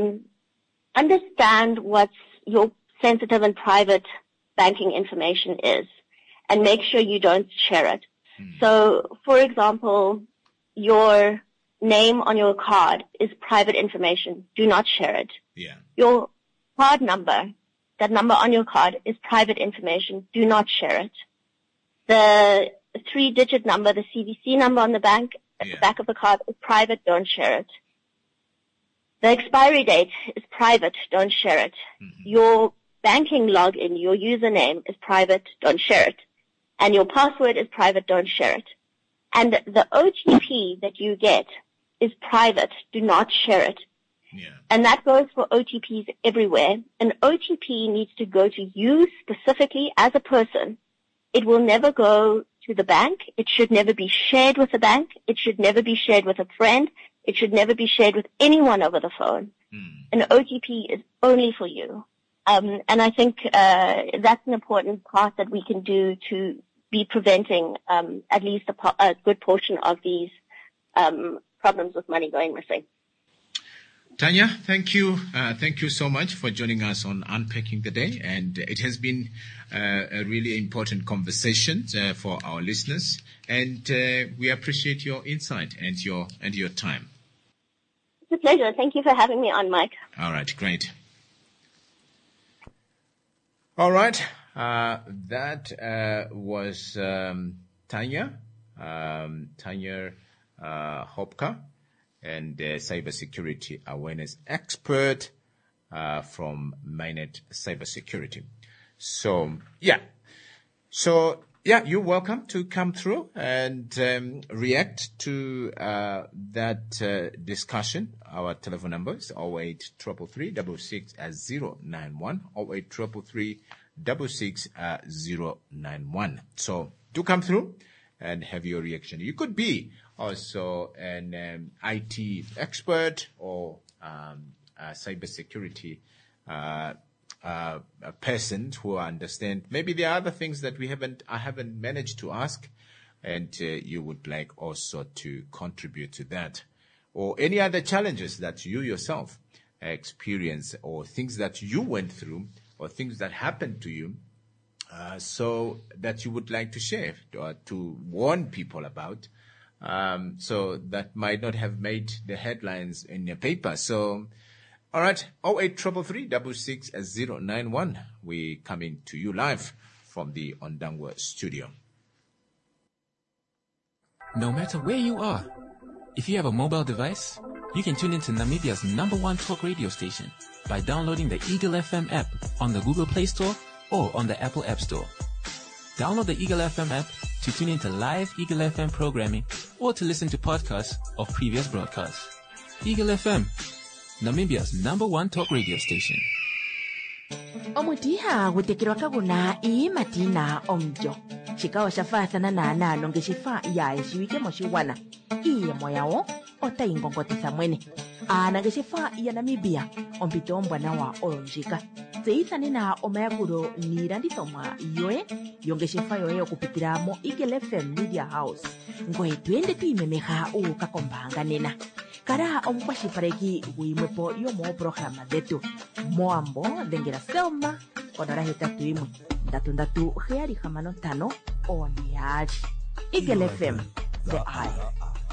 understand what your sensitive and private banking information is, and make sure you don't share it. So, for example, your name on your card is private information. Do not share it. Yeah. Your card number, that number on your card, is private information. Do not share it. The 3-digit number, the CVC number on the back of the card, is private. Don't share it. The expiry date is private. Don't share it. Mm-hmm. Your banking login, your username is private. Don't share it. And your password is private. Don't share it. And the OTP that you get is private. Do not share it. Yeah. And that goes for OTPs everywhere. An OTP needs to go to you specifically as a person. It will never go to the bank. It should never be shared with the bank. It should never be shared with a friend. It should never be shared with anyone over the phone. An OTP is only for you. And I think that's an important part that we can do to be preventing at least a good portion of these problems with money going missing. Tanya, thank you. Thank you so much for joining us on Unpacking the Day. And it has been a really important conversation for our listeners. And we appreciate your insight and your time. It's a pleasure. Thank you for having me on, Mike. All right, great. All right. That was Tanya. Tanya Hopka, and cybersecurity awareness expert from Mainnet Cybersecurity. So, you're welcome to come through and react to that discussion. Our telephone number is 0833366091, 0833366091. So do come through and have your reaction. You could be also an IT expert or a cybersecurity a person who understand. Maybe there are other things that I haven't managed to ask, and you would like also to contribute to that, or any other challenges that you yourself experience, or things that you went through, or things that happened to you, so that you would like to share or to warn people about, so that might not have made the headlines in your paper. So, all right, 0833366091. We're coming to you live from the Ondangwa studio. No matter where you are, if you have a mobile device, you can tune into Namibia's #1 talk radio station by downloading the Eagle FM app on the Google Play Store or on the Apple App Store. Download the Eagle FM app to tune into live Eagle FM programming or to listen to podcasts of previous broadcasts. Eagle FM, Namibia's #1 talk radio station. Omutiha gutekirwa kaguna matina omjo. Chikawa shafasa na nonge shifa ya eshiwike moshiwana. Moyao ota ingongotisa mwene. Nage shifa ya Namibia ompito mbwana wa olonjika. Zeitha nina omayakuro nirandithomwa yoe yonge shifa yoe okupitira mo Eagle FM Media House. Ngoe twende tuimemeha ukakombanga nena. Kara omkwashipareki wimwepo yomo programa detu. Moambo dengera Selma onora hetatu imwe. Ndatu heari hamano tano oniaji. Eagle FM, the eye.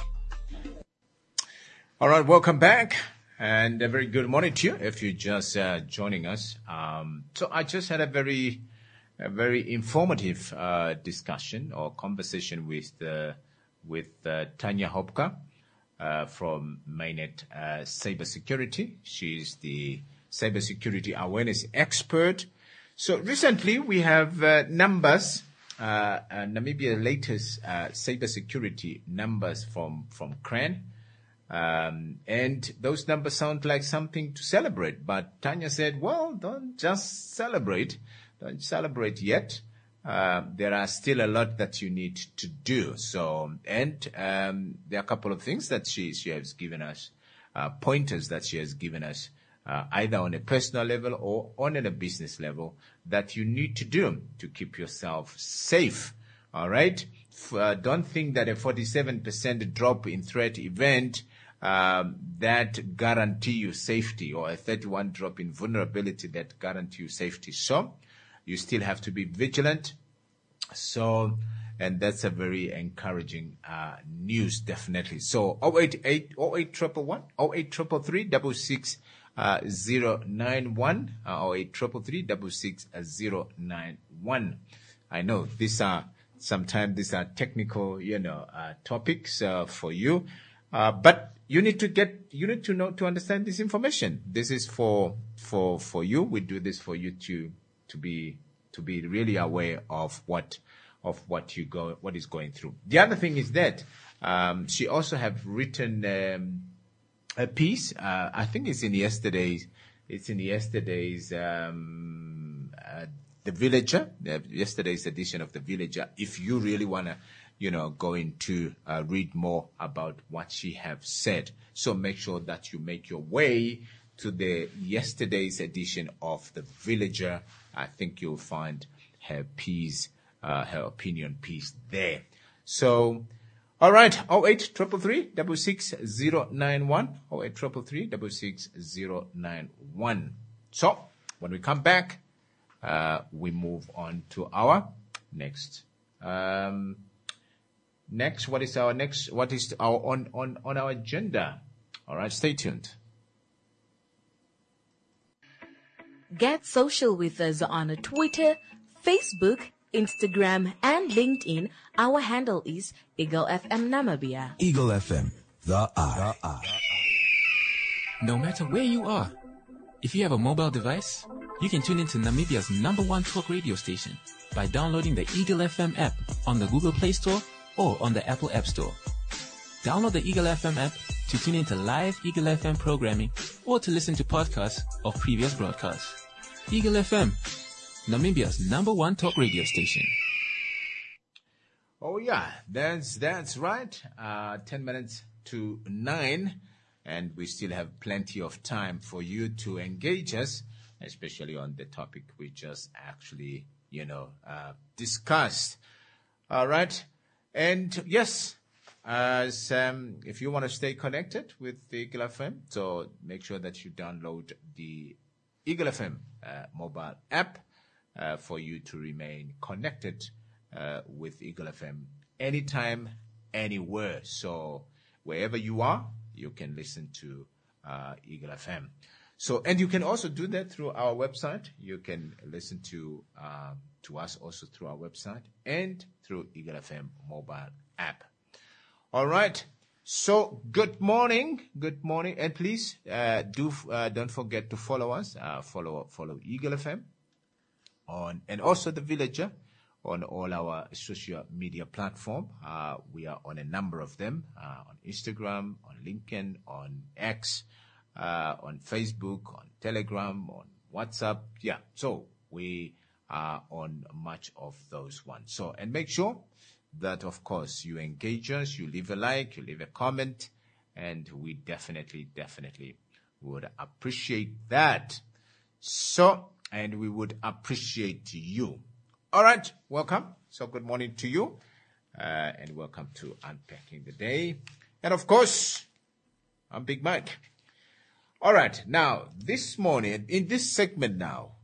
All right, welcome back, and a very good morning to you if you're just joining us. So I just had a very informative discussion or conversation with Tanya Hopka from Mainnet Cybersecurity. She's the cybersecurity awareness expert. So recently we have numbers, Namibia's latest cybersecurity numbers from CRAN. And those numbers sound like something to celebrate. But Tanya said, well, don't just celebrate. Don't celebrate yet. There are still a lot that you need to do. So, and there are a couple of things that she has given us, pointers that she has given us, either on a personal level or on a business level, that you need to do to keep yourself safe. All right? Don't think that a 47% drop in threat event that guarantee you safety, or a 31 drop in vulnerability that guarantee you safety. So you still have to be vigilant. So, and that's a very encouraging news, definitely. So 08811 08333 091 08333 091. I know sometimes these are technical, topics for you, but you need to know, to understand this information. This is for you. We do this for you to be really aware of what is going through. The other thing is that she also have written a piece. I think it's in yesterday's. The Villager, yesterday's edition of The Villager. If you really want to, go into read more about what she have said. So make sure that you make your way to the yesterday's edition of The Villager. I think you'll find her piece, her opinion piece there. So, all right, 08333 66091, 08333 66091. So, when we come back, we move on to our next. What is our on our agenda? All right, stay tuned. Get social with us on Twitter, Facebook, Instagram, and LinkedIn, our handle is Eagle FM Namibia. Eagle FM, the eye. No matter where you are, if you have a mobile device, you can tune into Namibia's #1 talk radio station by downloading the Eagle FM app on the Google Play Store or on the Apple App Store. Download the Eagle FM app to tune into live Eagle FM programming or to listen to podcasts of previous broadcasts. Eagle FM, Namibia's #1 talk radio station. Oh yeah, that's right. 10 minutes to 9, and we still have plenty of time for you to engage us, especially on the topic we just actually, discussed. All right, and yes, if you want to stay connected with the Eagle FM, so make sure that you download the Eagle FM mobile app for you to remain connected with Eagle FM anytime, anywhere. So wherever you are, you can listen to Eagle FM. So, and you can also do that through our website. You can listen to us also through our website and through Eagle FM mobile app. All right. So good morning, and please don't forget to follow us. Follow Eagle FM and also the Villager on all our social media platform. We are on a number of them, on Instagram, on LinkedIn, on X, on Facebook, on Telegram, on WhatsApp. Yeah, so we are on much of those ones. So, and make sure that, of course, you engage us, you leave a like, you leave a comment, and we definitely would appreciate that. So, and we would appreciate you. All right, welcome. So good morning to you, and welcome to Unpacking the Day. And of course, I'm Big Mike. All right, now this morning, in this segment now,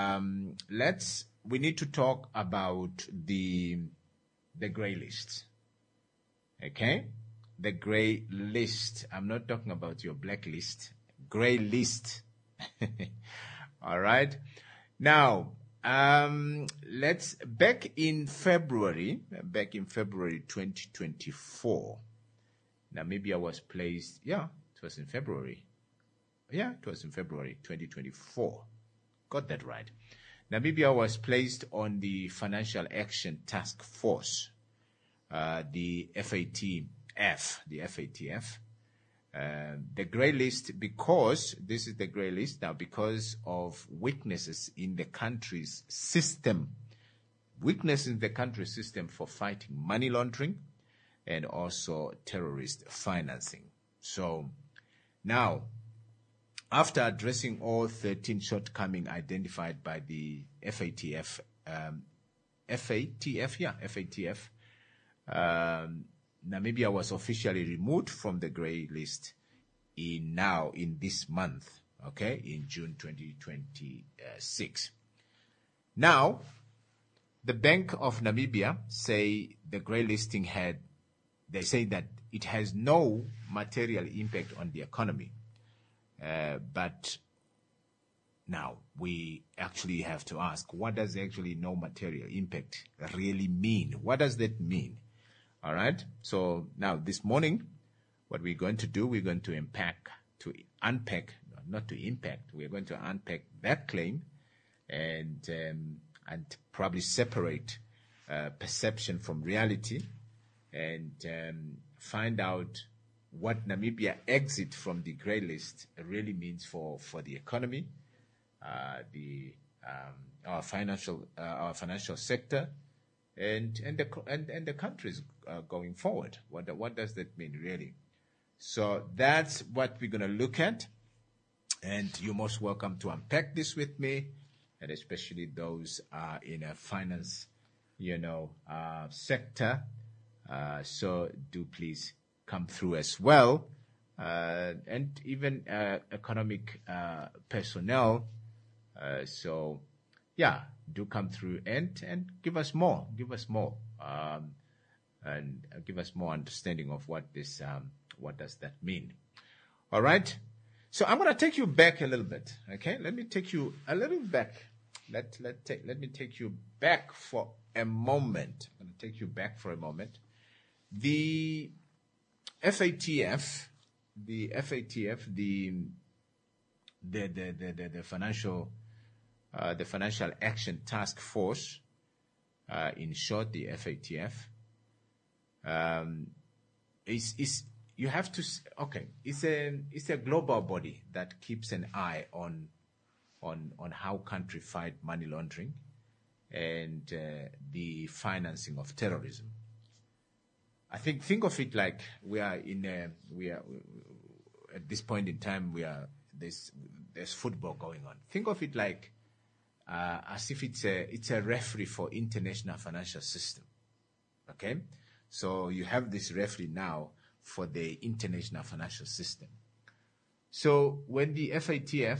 we need to talk about the gray list. Okay? The gray list. I'm not talking about your blacklist. Gray list. All right? Now, back in February 2024, Namibia was placed, it was in February. Yeah, it was in February 2024. Got that right. Namibia was placed on the Financial Action Task Force, the FATF. The grey list, because this is the grey list now because of weaknesses in the country's system. Weaknesses in the country's system for fighting money laundering and also terrorist financing. So now, after addressing all 13 shortcomings identified by the FATF, Namibia was officially removed from the grey list in this month, okay, in June 2026. Now, the Bank of Namibia say the grey listing they say that it has no material impact on the economy. But now we actually have to ask, what does actually no material impact really mean? What does that mean? All right. So now this morning, what we're going to do, we're going to unpack that claim and probably separate perception from reality and find out what Namibia exit from the grey list really means for the economy, our financial sector, and the countries going forward. What does that mean really? So that's what we're going to look at, and you're most welcome to unpack this with me, and especially those in a finance, sector. So do please come through as well, and even economic personnel. So yeah, do come through and give us more, and give us more understanding of what does that mean. All right. So I'm going to take you back a little bit. Okay. Let me take you a little back let me take you back for a moment. I'm going to take you back for a moment. The FATF, the financial action task force, in short, the FATF, is you have to, okay, it's a global body that keeps an eye on how countries fight money laundering and the financing of terrorism. I think of it like we are at this point in time, there's football going on. Think of it like as if it's a referee for international financial system. Okay, so you have this referee now for the international financial system. So when the FATF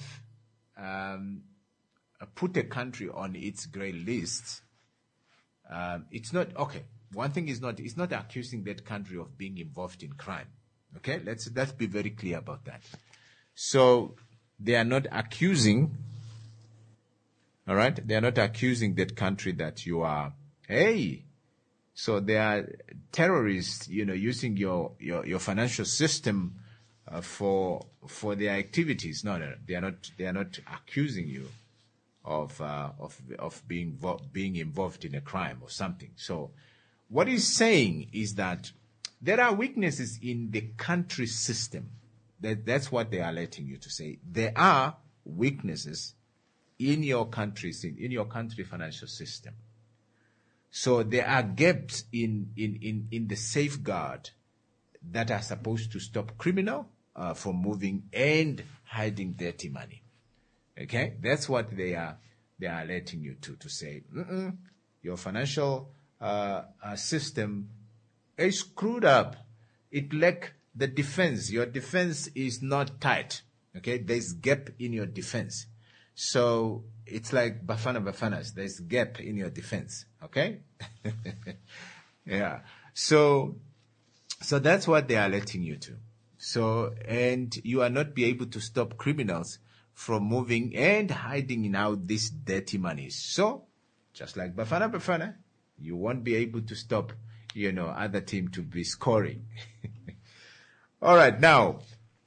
put a country on its grey list, it's not okay. One thing is it's not accusing that country of being involved in crime. Okay, let's be very clear about that. So they are not accusing. All right, they are not accusing that country that you are. Hey, so they are terrorists. Using your financial system for their activities. No, they are not accusing you of being involved in a crime or something. So what he's saying is that there are weaknesses in the country system. That's what they are letting you to say. There are weaknesses in your country financial system. So there are gaps in the safeguard that are supposed to stop criminal from moving and hiding dirty money. Okay, that's what they are letting you to say. Your financial system is screwed up. It lacks the defense. Your defense is not tight. Okay, there's gap in your defense. So it's like Bafanas. There's gap in your defense. Okay, yeah. So that's what they are letting you to. So, and you are not be able to stop criminals from moving and hiding out this dirty money. So, just like Bafana, you won't be able to stop, other team to be scoring. All right, now,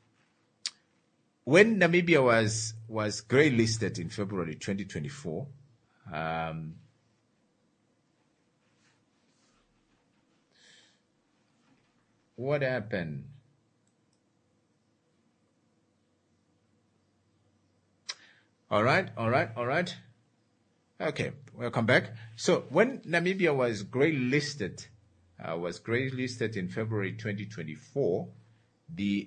when Namibia was grey listed in February 2024, what happened? All right. Okay, welcome back. So when Namibia was grey listed in February 2024, the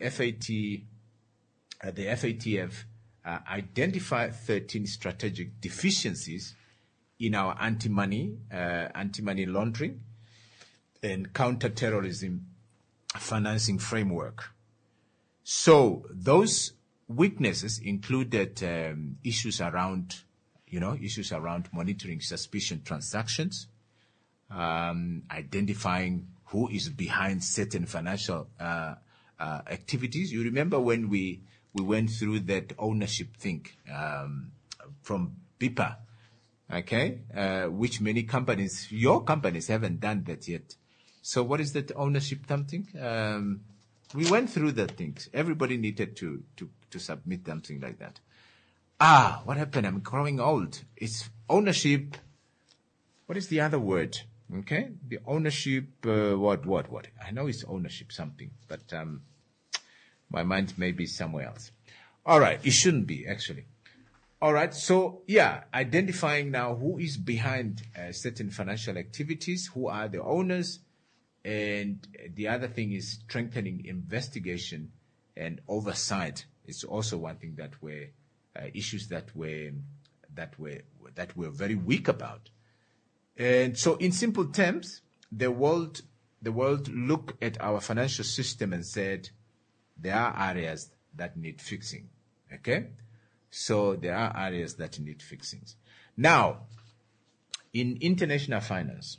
FATF identified 13 strategic deficiencies in our anti-money laundering and counter-terrorism financing framework. So those weaknesses included issues around monitoring suspicious transactions, identifying who is behind certain financial activities. You remember when we went through that ownership thing from BIPA, okay, which many companies, your companies haven't done that yet. So what is that ownership something? We went through the things. Everybody needed to submit something like that. What happened? I'm growing old. It's ownership. What is the other word? Okay, the ownership. What? I know it's ownership something, but my mind may be somewhere else. All right, it shouldn't be actually. All right, so yeah, identifying now who is behind certain financial activities, who are the owners, and the other thing is strengthening investigation and oversight. It's also one thing that were issues that were very weak about. And so, in simple terms, the world looked at our financial system and said there are areas that need fixing. Okay, so there are areas that need fixing. Now, in international finance,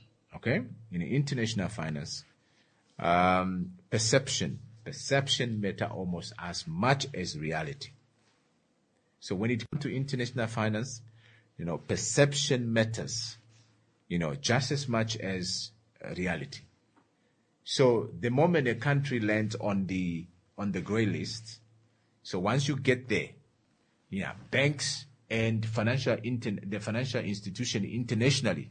perception matter almost as much as reality. So when it comes to international finance, perception matters, just as much as reality. So the moment a country lands on the grey list, so once you get there, banks and the financial institution internationally,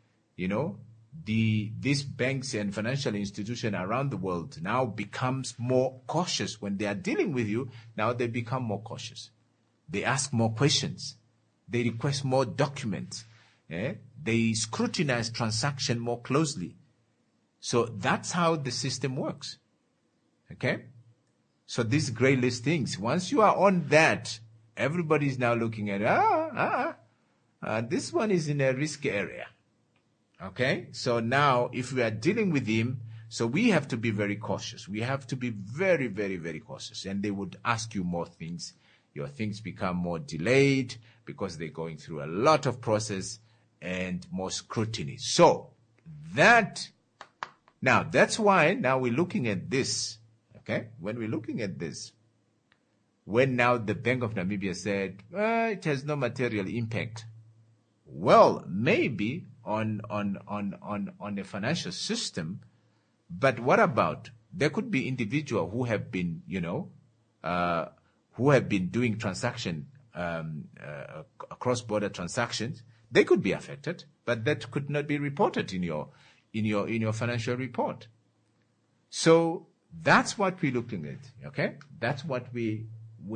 these banks and financial institutions around the world now becomes more cautious when they are dealing with you. Now they become more cautious. They ask more questions. They request more documents. They scrutinize transaction more closely. So that's how the system works. Okay? So these grey list things, once you are on that, everybody is now looking at, this one is in a risk area. Okay? So now, if we are dealing with him, so we have to be very cautious. We have to be very, very, very cautious. And they would ask you more things. Your things become more delayed because they're going through a lot of process and more scrutiny. So that's why now we're looking at this. Okay? When we're looking at this, when now the Bank of Namibia said, it has no material impact. Well, maybe on a financial system, but what about, there could be individuals who have been, doing transaction, cross-border transactions. They could be affected, but that could not be reported in your financial report. So that's what we're looking at. Okay, that's what we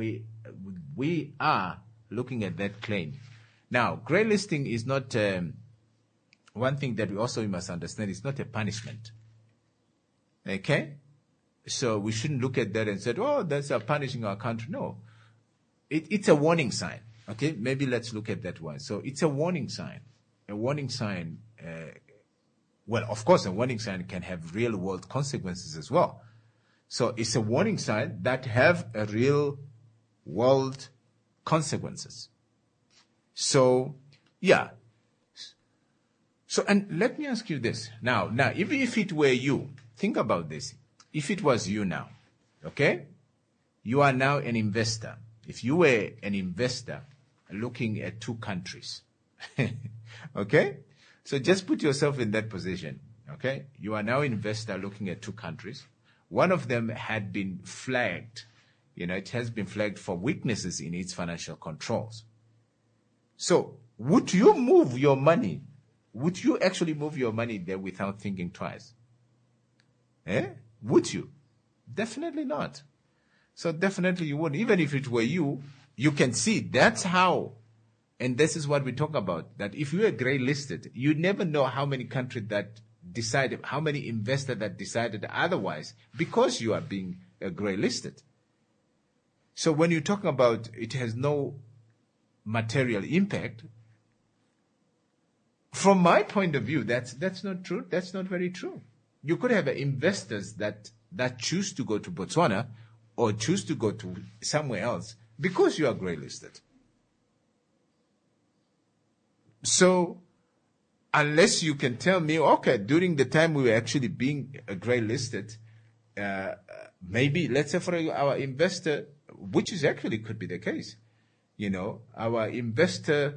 are looking at, that claim. Now, grey listing is not one thing that we must understand. It's not a punishment. Okay, so we shouldn't look at that and say, "Oh, that's punishing our country." No, it's a warning sign. Okay, maybe let's look at that one. So it's a warning sign. A warning sign. Well, of course, a warning sign can have real-world consequences as well. So it's a warning sign that have a real-world consequences. So, yeah. So, and let me ask you this. Now, if it were you, think about this. If it was you now, okay? You are now an investor. If you were an investor looking at two countries, okay? So just put yourself in that position, okay? You are now an investor looking at two countries. One of them had been flagged, it has been flagged for weaknesses in its financial controls. So would you move your money? Would you actually move your money there without thinking twice? Would you? Definitely not. So definitely you wouldn't. Even if it were you, you can see that's how, and this is what we talk about, that if you are grey listed, you never know how many countries that decided, how many investors that decided otherwise because you are being grey listed. So when you talk about it has no material impact, from my point of view, that's not true. That's not very true. You could have investors that choose to go to Botswana or choose to go to somewhere else because you are grey listed. So unless you can tell me, okay, during the time we were actually being grey listed, maybe, let's say for our investor, which is actually could be the case, our investor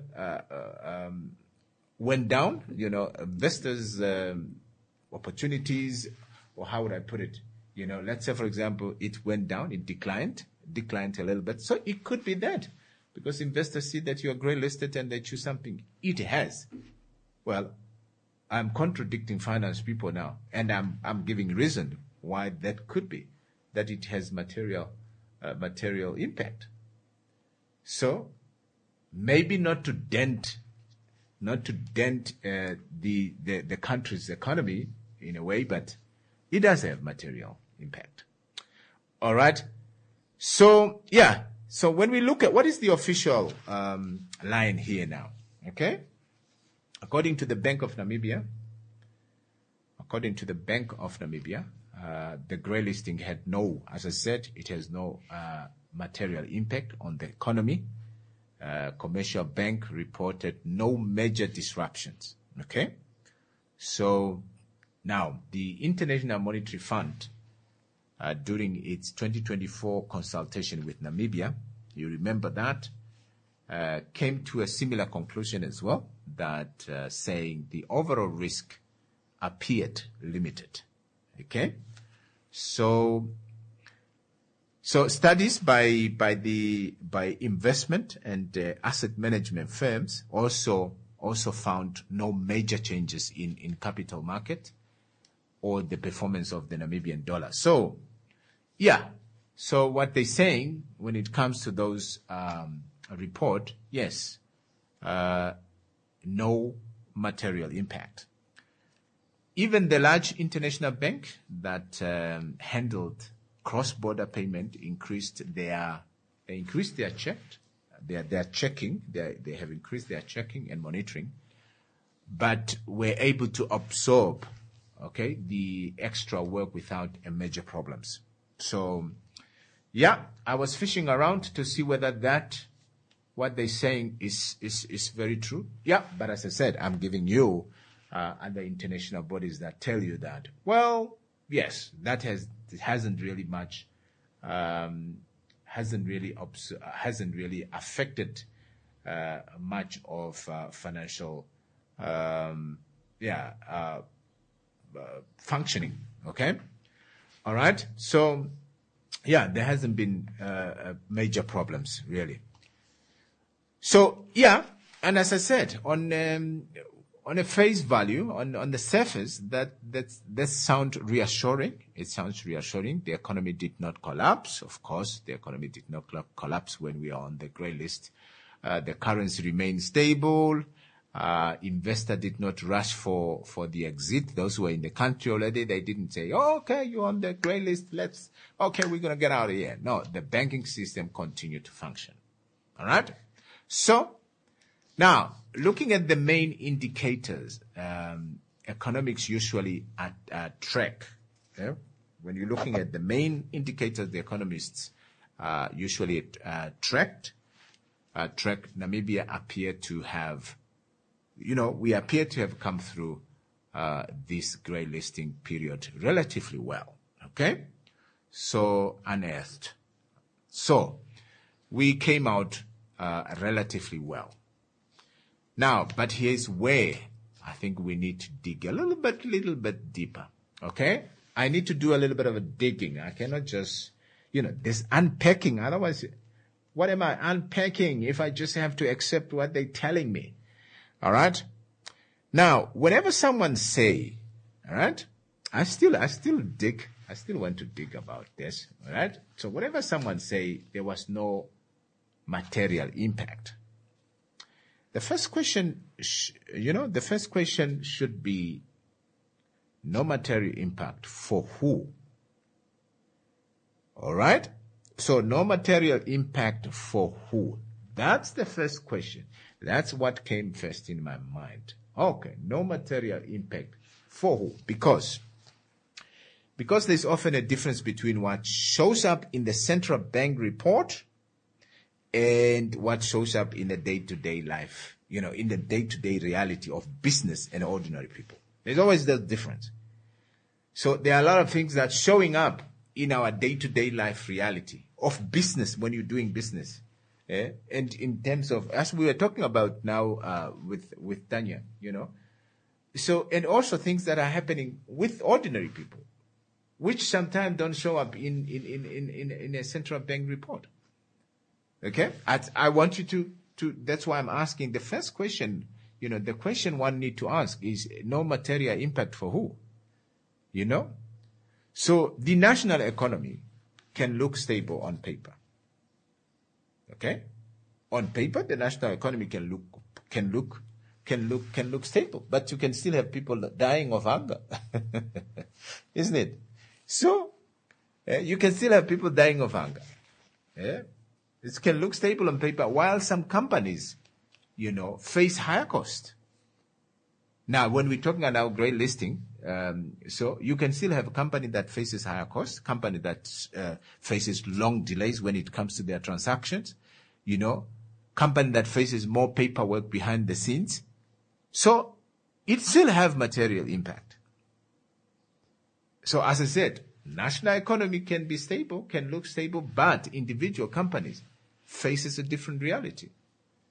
went down, investors' opportunities, or how would I put it? Let's say, for example, it went down, it declined a little bit. So it could be that because investors see that you are grey listed and they choose something. It has. Well, I'm contradicting finance people now, and I'm giving reason why that could be, that it has material impact. So maybe not to dent the country's economy in a way, but it does have material impact. All right. So yeah. So when we look at what is the official line here now, okay? According to the Bank of Namibia, the grey listing had no, as I said, it has no material impact on the economy. Commercial Bank reported no major disruptions. Okay? So now the International Monetary Fund, during its 2024 consultation with Namibia, you remember that, came to a similar conclusion as well, that saying the overall risk appeared limited. Okay, so studies by investment and asset management firms also found no major changes in capital market or the performance of the Namibian dollar. So, yeah. So what they're saying when it comes to those report, yes, no material impact. Even the large international bank that handled cross-border payment increased their checking. They have increased their checking and monitoring, but were able to absorb, the extra work without a major problems. So, yeah, I was fishing around to see whether what they're saying is very true. Yeah, but as I said, I'm giving you other international bodies that tell you that, well, yes, that hasn't really affected much of financial functioning. Okay, all right. So yeah, there hasn't been major problems really. So yeah, and as I said, on a face value, on the surface, that sounds reassuring. It sounds reassuring. The economy did not collapse. Of course, the economy did not collapse when we are on the grey list. The currency remained stable. Investor did not rush for the exit. Those who were in the country already, they didn't say, oh, okay, you're on the grey list. We're going to get out of here. No, the banking system continued to function. All right. So now, looking at the main indicators, economics usually track. Yeah? When you're looking at the main indicators, the economists usually track. Namibia appear to have, we appear to have come through this grey listing period relatively well. Okay, so unearthed. So we came out relatively well. Now, but here's where I think we need to dig a little bit deeper. Okay? I need to do a little bit of a digging. I cannot just, this unpacking. Otherwise, what am I unpacking if I just have to accept what they're telling me? All right? Now, whenever someone say, all right, I still dig. I still want to dig about this. All right? So whenever someone say there was no material impact, the first question, should be no material impact for who? All right? So no material impact for who? That's the first question. That's what came first in my mind. Okay, no material impact for who? Because there's often a difference between what shows up in the central bank report and what shows up in the day-to-day life, in the day-to-day reality of business and ordinary people. There's always that difference. So there are a lot of things that showing up in our day-to-day life reality of business when you're doing business. And in terms of, as we were talking about now with Tanya, So, and also things that are happening with ordinary people, which sometimes don't show up in a central bank report. Okay, I want you to. That's why I'm asking the first question. The question one need to ask is no material impact for who? So the national economy can look stable on paper. Okay, on paper the national economy can look stable, but you can still have people dying of hunger, isn't it? So you can still have people dying of hunger. Yeah. It can look stable on paper, while some companies, face higher cost. Now, when we're talking about grey listing, so you can still have a company that faces higher cost, company that faces long delays when it comes to their transactions, company that faces more paperwork behind the scenes. So it still have material impact. So as I said, national economy can be stable, can look stable, but individual companies faces a different reality.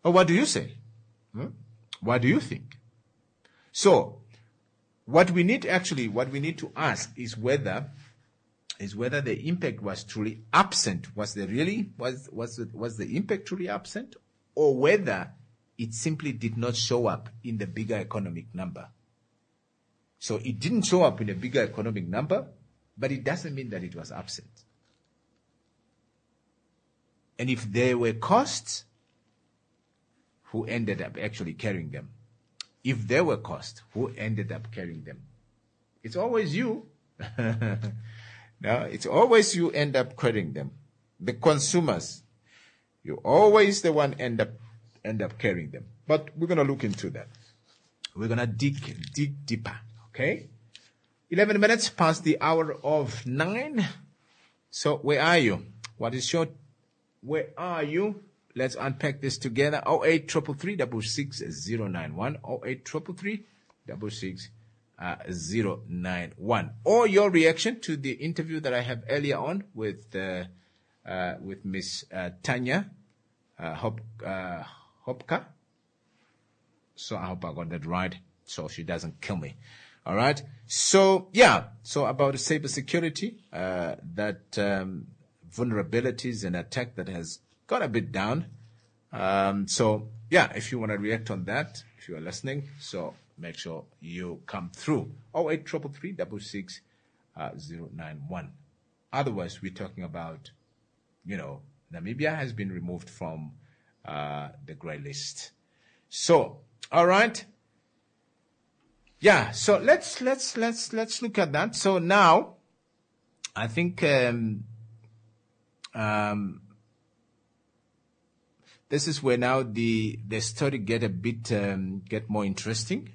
Or what do you say? What do you think? So, what we need to ask is whether the impact was truly absent. Was the impact truly absent, or whether it simply did not show up in the bigger economic number? So it didn't show up in a bigger economic number, but it doesn't mean that it was absent. And if there were costs, who ended up actually carrying them? If there were costs, who ended up carrying them? It's always you. No, it's always you end up carrying them. The consumers, you always the one end up carrying them. But we're going to look into that. We're going to dig deeper. Okay? 11 minutes past the hour of 9. So where are you? Where are you? Let's unpack this together. 0833366091. 0833366091. Or your reaction to the interview that I have earlier on with Miss Tanya Hopka. So I hope I got that right, so she doesn't kill me. All right. So about cybersecurity, that vulnerabilities and attack that has got a bit down. If you want to react on that, if you are listening, so make sure you come through. 0833366091. Otherwise, we're talking about, Namibia has been removed from the grey list. So, all right. Yeah. So let's look at that. So now, I think this is where now the story get more interesting,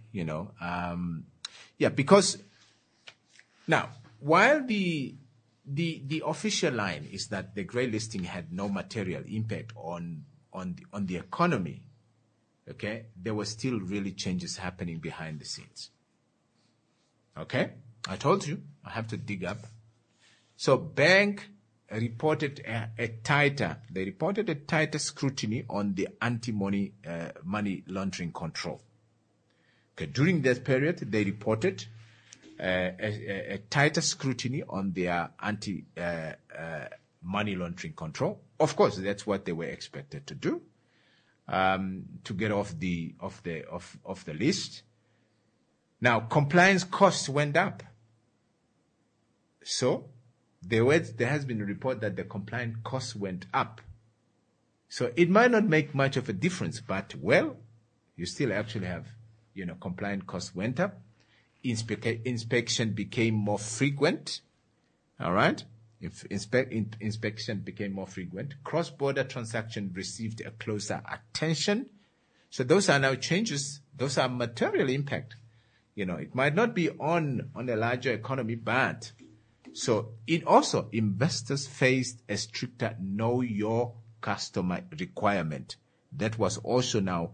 because now while the official line is that the grey listing had no material impact on the economy, okay, there were still really changes happening behind the scenes. Okay, I told you I have to dig up. So bank reported a tighter scrutiny on the anti-money money laundering control. Okay, during that period, they reported a tighter scrutiny on their anti-money laundering control. Of course, that's what they were expected to do, to get off the list. Now, compliance costs went up. So there has been a report that the compliance costs went up. So it might not make much of a difference, but you still actually have, compliance costs went up. Inspection became more frequent. All right. If inspection became more frequent, cross-border transaction received a closer attention. So those are now changes. Those are material impact. It might not be on a larger economy, but so it also, investors faced a stricter know your customer requirement. That was also now,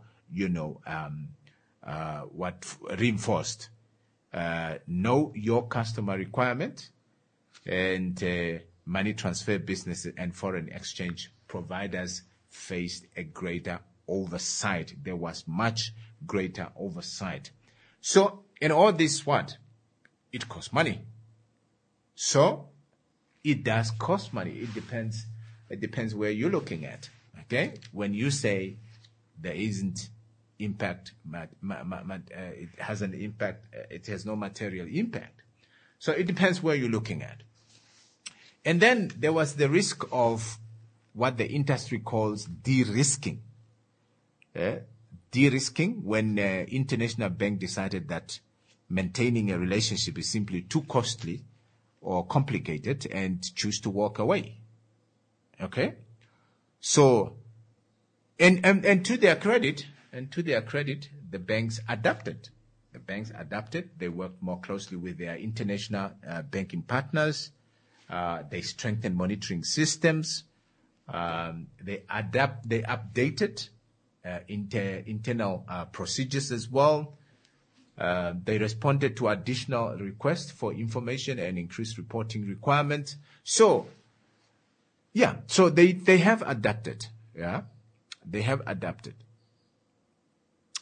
reinforced. Know your customer requirement, and money transfer businesses and foreign exchange providers faced a greater oversight. There was much greater oversight. So in all this, it costs money. So it does cost money. It depends where you're looking at. Okay, when you say there isn't impact, it has an impact. It has no material impact. So it depends where you're looking at. And then there was the risk of what the industry calls de-risking. De-risking, when international bank decided that maintaining a relationship is simply too costly or complicated and choose to walk away. Okay? So, and to their credit, the banks adapted. They worked more closely with their international banking partners. They strengthened monitoring systems. They updated internal procedures as well. They responded to additional requests for information and increased reporting requirements. So they have adapted. Yeah, they have adapted.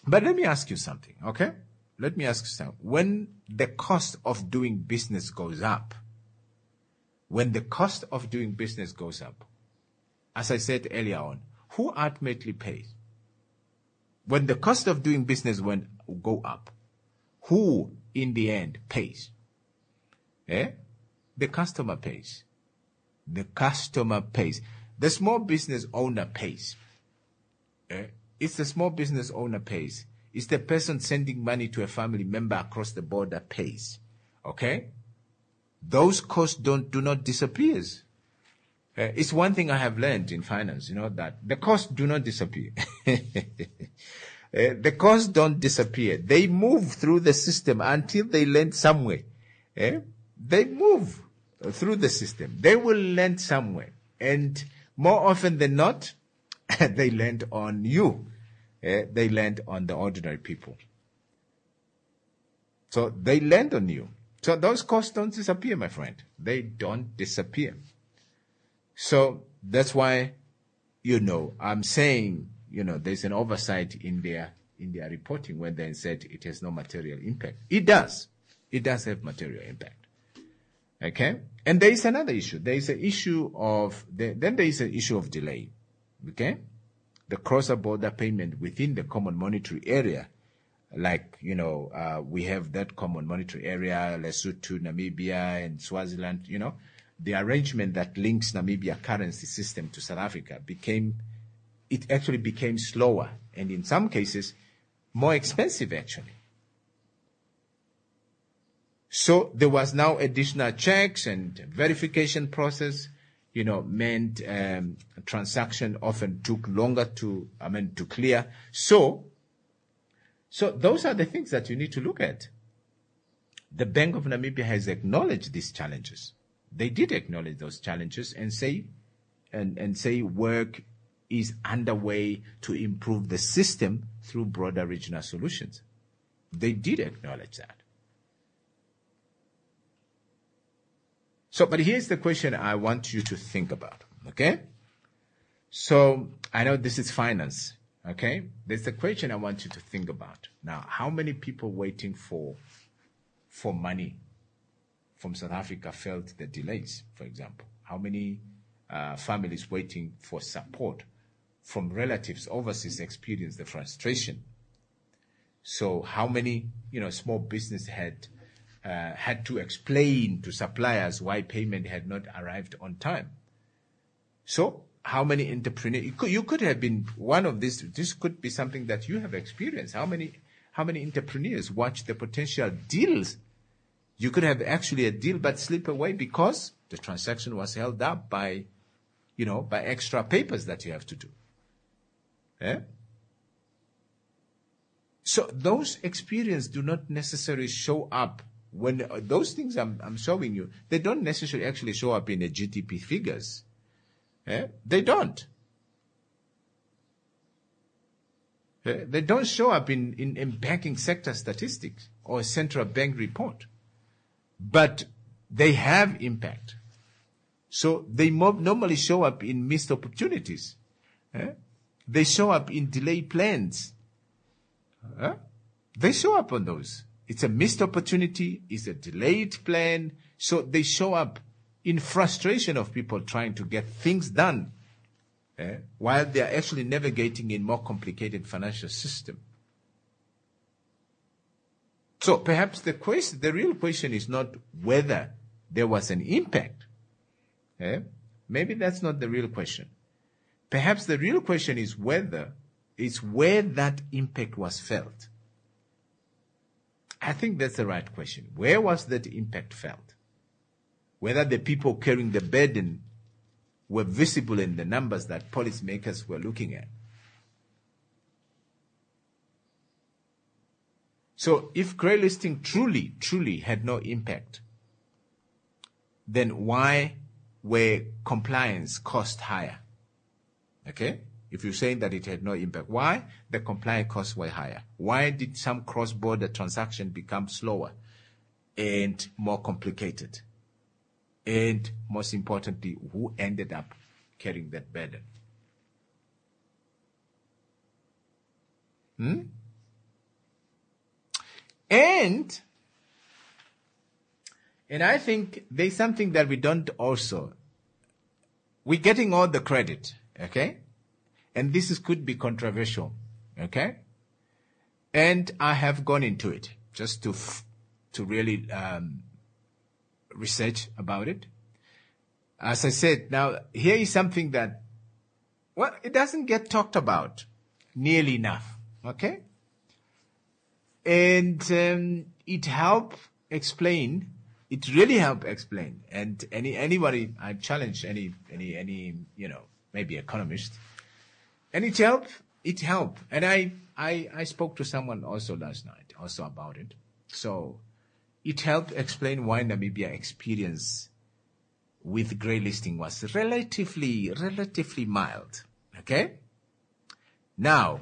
But let me ask you something, okay? Let me ask you something. When the cost of doing business goes up, as I said earlier on, who ultimately pays? When the cost of doing business go up, who in the end pays? The customer pays. The customer pays. The small business owner pays. It's the small business owner pays. It's the person sending money to a family member across the border pays. Okay? Those costs do not disappear. It's one thing I have learned in finance, that the costs do not disappear. The costs don't disappear. They move through the system until they land somewhere. They move through the system. They will land somewhere. And more often than not, they land on you. They land on the ordinary people. So they land on you. So those costs don't disappear, my friend. They don't disappear. So that's why, I'm saying, there's an oversight in their reporting when they said it has no material impact. It does. It does have material impact. Okay? And there is another issue. There is an issue of delay. Okay? The cross-border payment within the common monetary area, like, we have that common monetary area, Lesotho, Namibia, and Swaziland, the arrangement that links Namibia currency system to South Africa actually became slower, and in some cases, more expensive, actually. So there was now additional checks and verification process, meant transaction often took longer to clear. So those are the things that you need to look at. The Bank of Namibia has acknowledged these challenges. They did acknowledge those challenges and say work is underway to improve the system through broader regional solutions. They did acknowledge that. So, but here's the question I want you to think about, okay? So, I know this is finance, okay? There's the question I want you to think about. Now, how many people waiting for money from South Africa felt the delays, for example? How many families waiting for support from relatives overseas experience the frustration? So how many, small business had to explain to suppliers why payment had not arrived on time? So how many entrepreneurs, you could have been one of these, this could be something that you have experienced. How many entrepreneurs watch the potential deals? You could have actually a deal but slip away because the transaction was held up by extra papers that you have to do. So those experiences do not necessarily show up when those things I'm showing you, they don't necessarily actually show up in the GDP figures. They don't. They don't show up in banking sector statistics or a central bank report. But they have impact. So they normally show up in missed opportunities. They show up in delayed plans. They show up on those. It's a missed opportunity. It's a delayed plan. So they show up in frustration of people trying to get things done while they are actually navigating in more complicated financial system. So perhaps the real question is not whether there was an impact. Maybe that's not the real question. Perhaps the real question is where that impact was felt. I think that's the right question. Where was that impact felt? Whether the people carrying the burden were visible in the numbers that policymakers were looking at. So if grey listing truly had no impact, then why were compliance costs higher? Okay? If you're saying that it had no impact, why the compliance costs were higher? Why did some cross-border transactions become slower and more complicated? And most importantly, who ended up carrying that burden? And I think there's something that we don't also. We're getting all the credit, okay? And could be controversial, okay? And I have gone into it just to really research about it. As I said, now here is something that, well, it doesn't get talked about nearly enough, okay? And it really help explain. And anybody, I challenge any maybe economist. And it help. And I spoke to someone also last night also about it. So it helped explain why Namibia experience with grey listing was relatively mild. Okay? Now,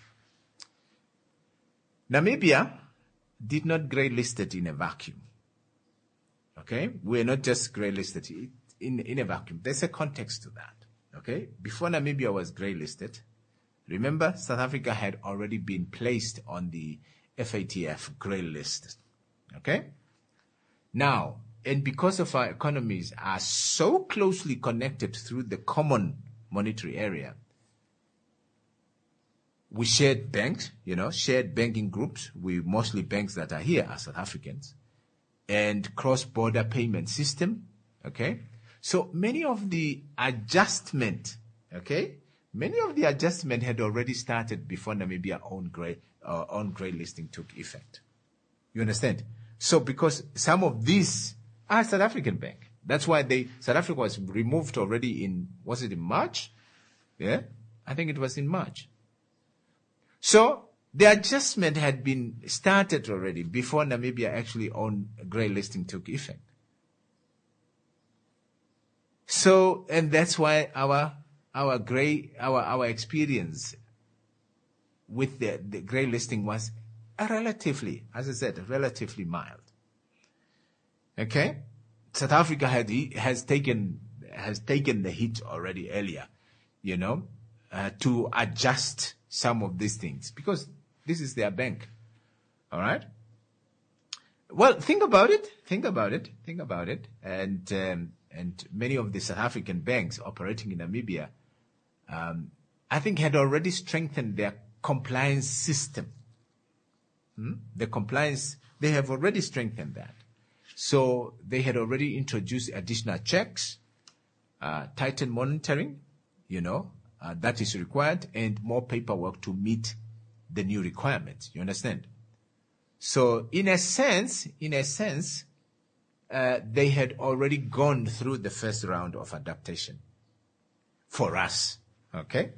Namibia did not grey listed in a vacuum. Okay? We're not just grey listed in a vacuum. There's a context to that. Okay? Before Namibia was grey listed, remember, South Africa had already been placed on the FATF grey list. Okay? Now, and because of our economies are so closely connected through the common monetary area, we shared banks, shared banking groups. We mostly banks that are here are South Africans, and cross-border payment system. Okay, so many of the adjustment, had already started before Namibia own grey listing took effect. You understand? So because some of these are South African bank, that's why South Africa was removed already was it in March? Yeah, I think it was in March. So the adjustment had been started already before Namibia actually own grey listing took effect. So, and that's why our experience with the grey listing was relatively mild. Okay, South Africa has taken the hit already earlier, to adjust some of these things because this is their bank. All right. Well, think about it. And many of the South African banks operating in Namibia, I think had already strengthened their compliance system. The compliance, they have already strengthened that. So they had already introduced additional checks, tightened monitoring, that is required, and more paperwork to meet the new requirements. You understand? So in a sense, they had already gone through the first round of adaptation for us. Okay?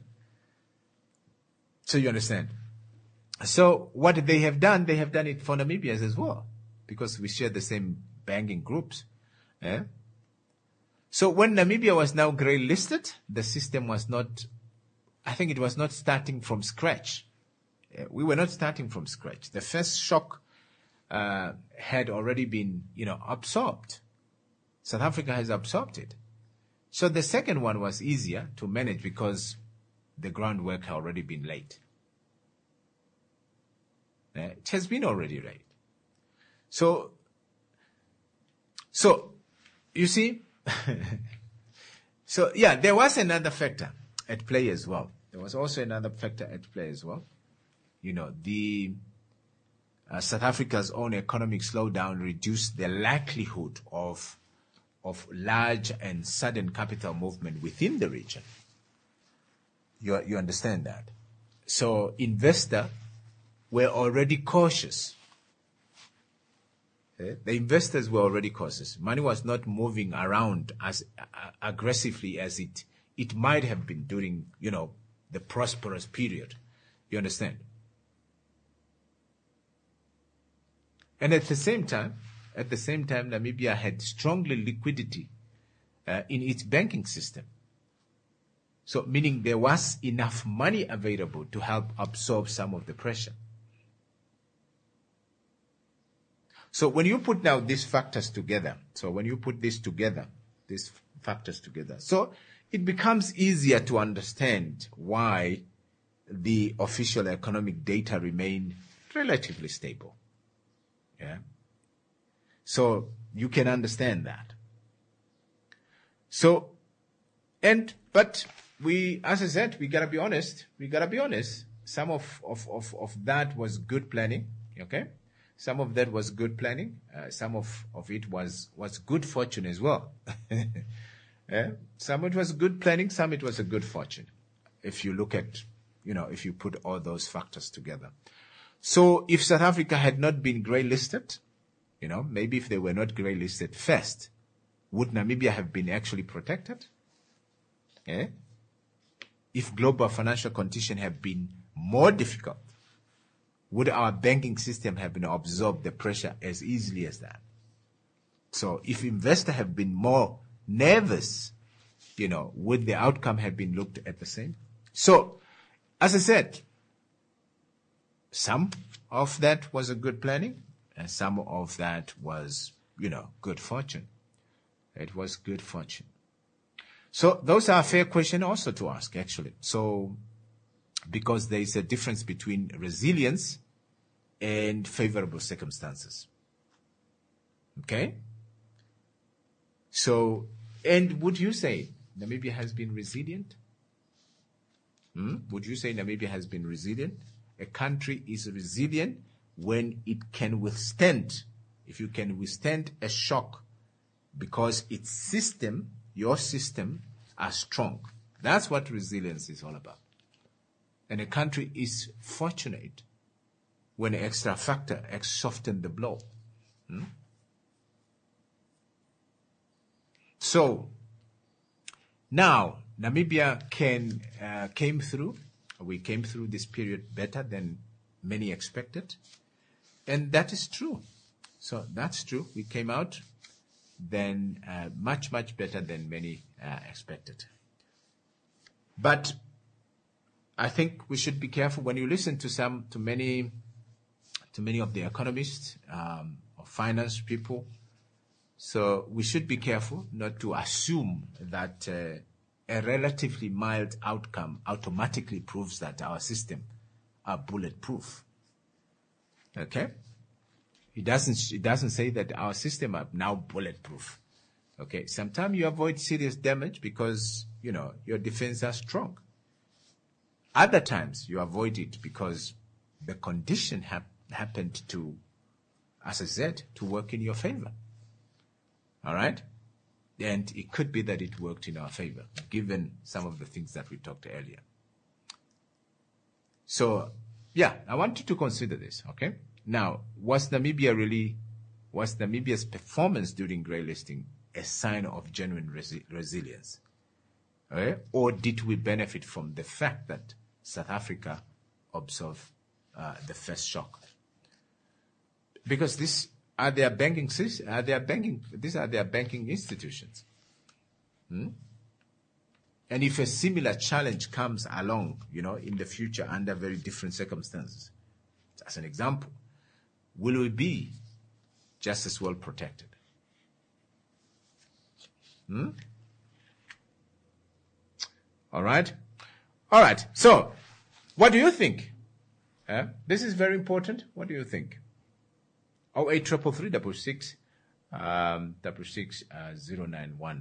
So you understand? So what they have done it for Namibians as well, because we share the same banking groups. Yeah? So when Namibia was now grey listed, the system was not, I think it was not starting from scratch. We were not starting from scratch. The first shock had already been, absorbed. South Africa has absorbed it. So the second one was easier to manage because the groundwork had already been laid. It has been already laid. So you see, so yeah, there was another factor at play as well. There was also another factor at play as well. The South Africa's own economic slowdown reduced the likelihood of large and sudden capital movement within the region. You understand that? So investors were already cautious. The investors were already cautious. Money was not moving around as aggressively as it might have been during, the prosperous period. You understand? And at the same time, Namibia had strong liquidity in its banking system. So meaning there was enough money available to help absorb some of the pressure. So when you put now these factors together, so it becomes easier to understand why the official economic data remain relatively stable. Yeah. So you can understand that. So, but as I said, we gotta be honest. Some of that was good planning. Okay. Some of that was good planning. Some of it was good fortune as well. Yeah? Some it was good planning. Some it was a good fortune. If you look at, if you put all those factors together. So if South Africa had not been grey listed, maybe if they were not grey listed first, would Namibia have been actually protected? Eh? If global financial conditions have been more difficult, would our banking system have been absorbed the pressure as easily as that? So if investors have been more nervous, would the outcome have been looked at the same? So, as I said, some of that was a good planning, and some of that was, good fortune. It was good fortune. So those are a fair question also to ask, actually. So, because there is a difference between resilience and favorable circumstances. Okay? So, and would you say Namibia has been resilient? Would you say Namibia has been resilient? A country is resilient when it can withstand, if you can withstand a shock, because its system, your system, are strong. That's what resilience is all about. And a country is fortunate when an extra factor softens the blow. So, now, Namibia came through. We came through this period better than many expected. And that is true. So that's true. We came out then much, much better than many expected. But I think we should be careful when you listen to many of the economists or finance people. So we should be careful not to assume that a relatively mild outcome automatically proves that our system are bulletproof. Okay? It doesn't say that our system are now bulletproof. Okay? Sometimes you avoid serious damage because, your defense are strong. Other times you avoid it because the condition happened to, as I said, to work in your favor. All right? And it could be that it worked in our favor, given some of the things that we talked earlier. So, yeah, I want you to consider this, okay? Now, was Namibia's performance during grey listing a sign of genuine resilience? Okay? Or did we benefit from the fact that South Africa absorbed the first shock? Because these are their banking institutions. And if a similar challenge comes along, in the future under very different circumstances, as an example, will we be just as well protected? All right. So, what do you think? This is very important. What do you think? 0833 091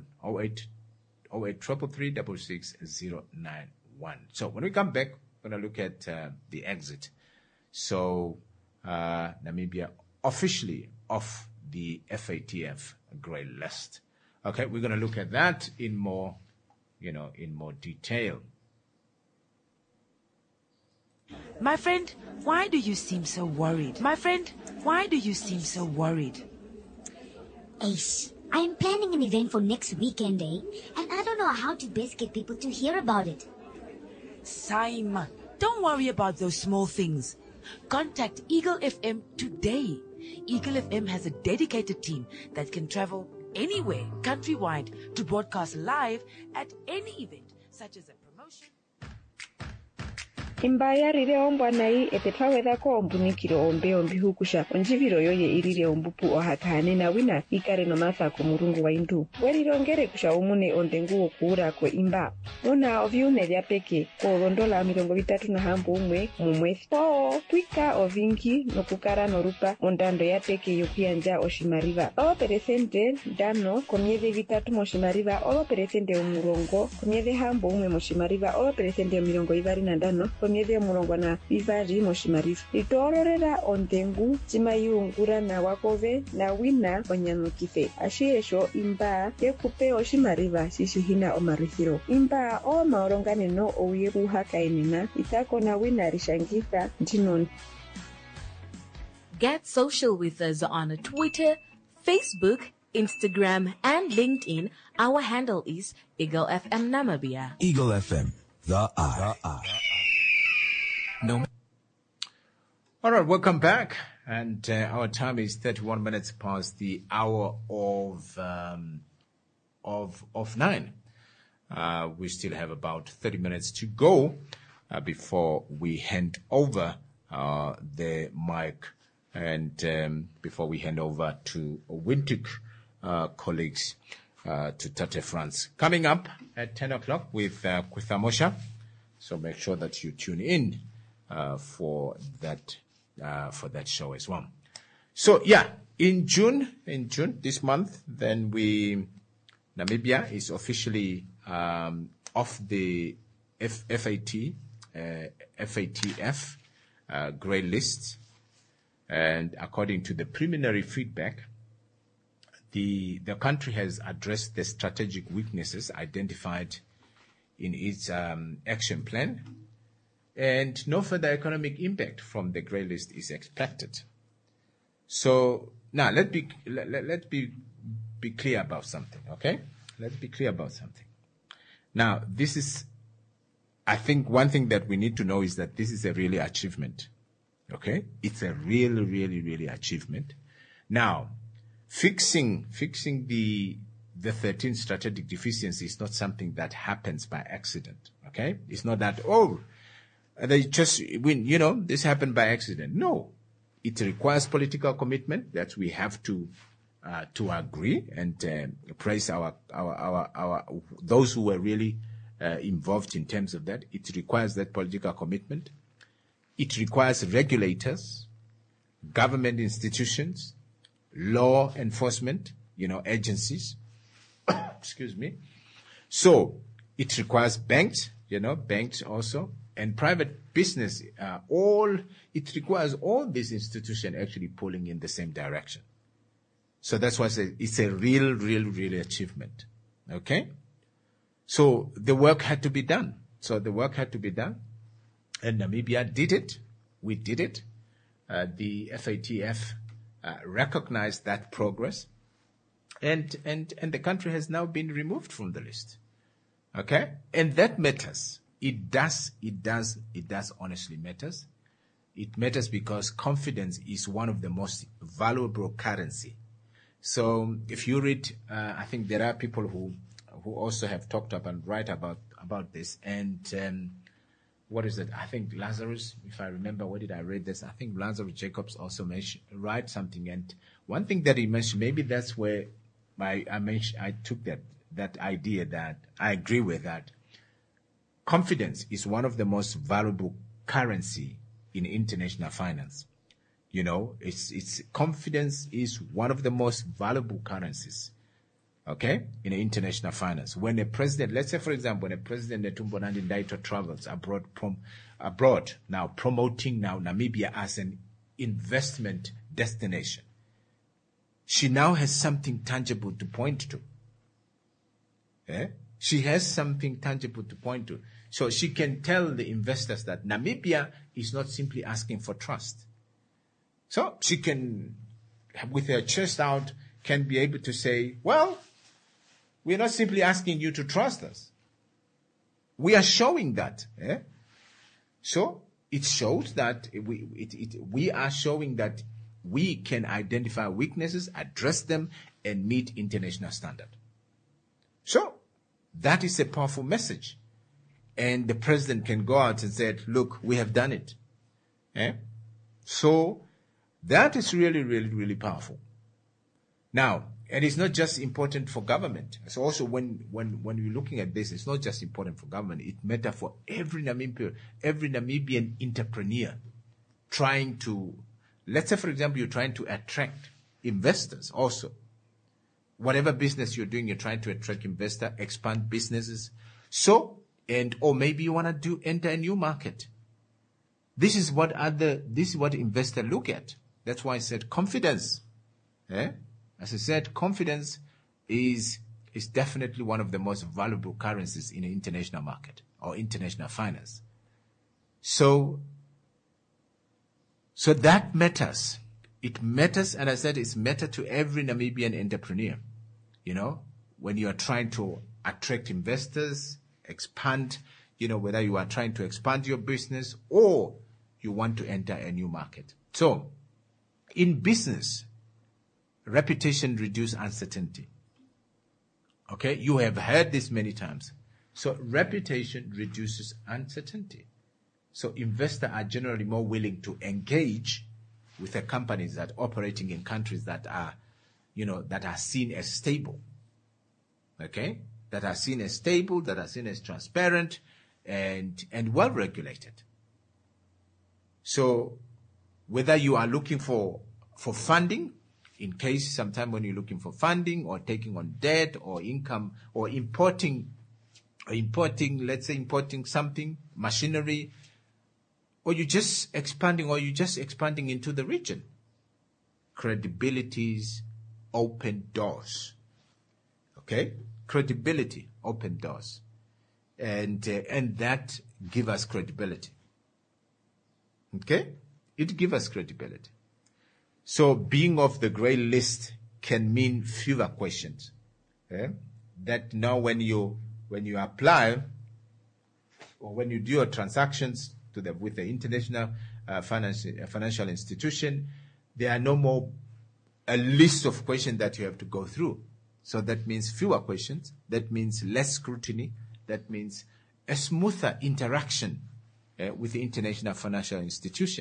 0833 091. So when we come back, we're going to look at the exit. So Namibia officially off the FATF grey list. Okay, we're going to look at that in more detail. My friend, why do you seem so worried? Ace, I am planning an event for next weekend, and I don't know how to best get people to hear about it. Saima, don't worry about those small things. Contact Eagle FM today. Eagle FM has a dedicated team that can travel anywhere, countrywide, to broadcast live at any event, such as a promotion. imba yarire ombwa nai epetwawethako ombunikiro ombe ombihukusha onjiviro yoye irire ombupu ohakane na wina ikare nomathako murungu wa indu werirongere kusha umune ondengu okuura kwe imba una oviune vya peke korondola 31 mumwezi twika ovingi nokukara norupa ondando ya peke yokuyanja oshimariva peresente 5 komyezi 3 moshimariva peresente umurongo komyezi 1 moshimariva peresente 25 komyezi 20 moshimariva litororera ondengu chimayungura na wakove na wina onyanukithe ashiesho imba yekupe oshimariva shishihina omarihiro imba maoronganeno owiru hakainina itako na wina rishangitha ntinon. Get social with us on Twitter, Facebook, Instagram, and LinkedIn. Our handle is Eagle FM Namibia. Eagle FM, the eye. No. All right, welcome back. And our time is 31 minutes past the hour of 9. We still have about 30 minutes to go before we hand over the mic and before we hand over to Windhoek colleagues to Tate France. Coming up at 10 o'clock with Amosha. So make sure that you tune in for that show as well. So yeah, in June this month, then Namibia is officially off the FATF grey list, and according to the preliminary feedback, the country has addressed the strategic weaknesses identified in its action plan, and no further economic impact from the grey list is expected. So now let's be clear about something, okay? Let's be clear about something. Now, this is, I think one thing that we need to know is that this is a really achievement, okay? It's a really achievement. Now, fixing the 13 strategic deficiencies is not something that happens by accident, okay? It's not that, they just win, this happened by accident. No, it requires political commitment that we have to agree and praise our those who were really involved in terms of that. It requires that political commitment. It requires regulators, government institutions, law enforcement, agencies. Excuse me. So it requires banks, banks also, and private business. It requires all these institutions actually pulling in the same direction. So that's why it's a real achievement. Okay? So the work had to be done. And Namibia did it. We did it. The FATF recognized that progress. And the country has now been removed from the list. Okay? And that matters. It does honestly matters. It matters because confidence is one of the most valuable currency. So if you read, I think there are people who also have talked up and write about this. And what is it? I think Lazarus, if I remember, where did I read this? I think Lazarus Jacobs also write something. And one thing that he mentioned, maybe that's where I took that idea that I agree with that. Confidence is one of the most valuable currency in international finance. It's confidence is one of the most valuable currencies, okay, in international finance. When a president, let's say, for example, when a president Netumbo Nandi-Ndaitwah travels abroad now, promoting now Namibia as an investment destination, she now has something tangible to point to. She has something tangible to point to. So she can tell the investors that Namibia is not simply asking for trust. So she can, with her chest out, can be able to say, well, we're not simply asking you to trust us. We are showing that. So it shows that we are showing that we can identify weaknesses, address them, and meet international standard. So that is a powerful message. and the president can go out and say, look, we have done it. So that is really, really, really powerful. Now, and it's not just important for government. It's also when we're looking at this, it's not just important for government. It matters for every Namibian entrepreneur trying to, let's say, for example, you're trying to attract investors also. Whatever business you're doing, you're trying to attract investors, expand businesses. So, or maybe you want to enter a new market. This is what investors look at. That's why I said confidence. As I said, confidence is definitely one of the most valuable currencies in the international market or international finance. So that matters. It matters, and I said it's matter to every Namibian entrepreneur. When you are trying to attract investors, expand, whether you are trying to expand your business or you want to enter a new market. So, in business, reputation reduces uncertainty. Okay, you have heard this many times. So, reputation reduces uncertainty. So, investors are generally more willing to engage with the companies that are operating in countries that are, that are seen as stable. Okay, that are seen as stable, that are seen as transparent, and well regulated. So, whether you are looking for funding, in case sometime when you're looking for funding or taking on debt or income or importing, let's say importing something, machinery, or you're just expanding into the region. Credibilities open doors. Okay? Credibility open doors. And that give us credibility. Okay? It gives us credibility. So being off the grey list can mean fewer questions. That now when you apply or when you do your transactions with the international financial institution, there are no more a list of questions that you have to go through. So that means fewer questions. That means less scrutiny. That means a smoother interaction with the international financial institution.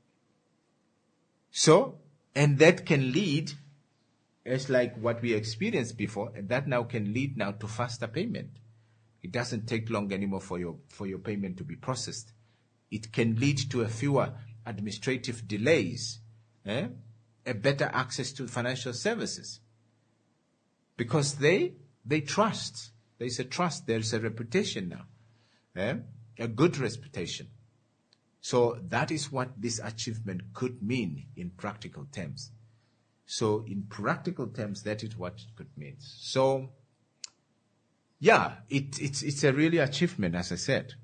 So, and that can lead, as like what we experienced before, and that now can lead now to faster payment. It doesn't take long anymore for your payment to be processed. It can lead to a fewer administrative delays, a better access to financial services. Because they trust. There's a trust. There's a reputation now, a good reputation. So that is what this achievement could mean in practical terms. So in practical terms, that is what it could mean. So, yeah, it's a really achievement, as I said.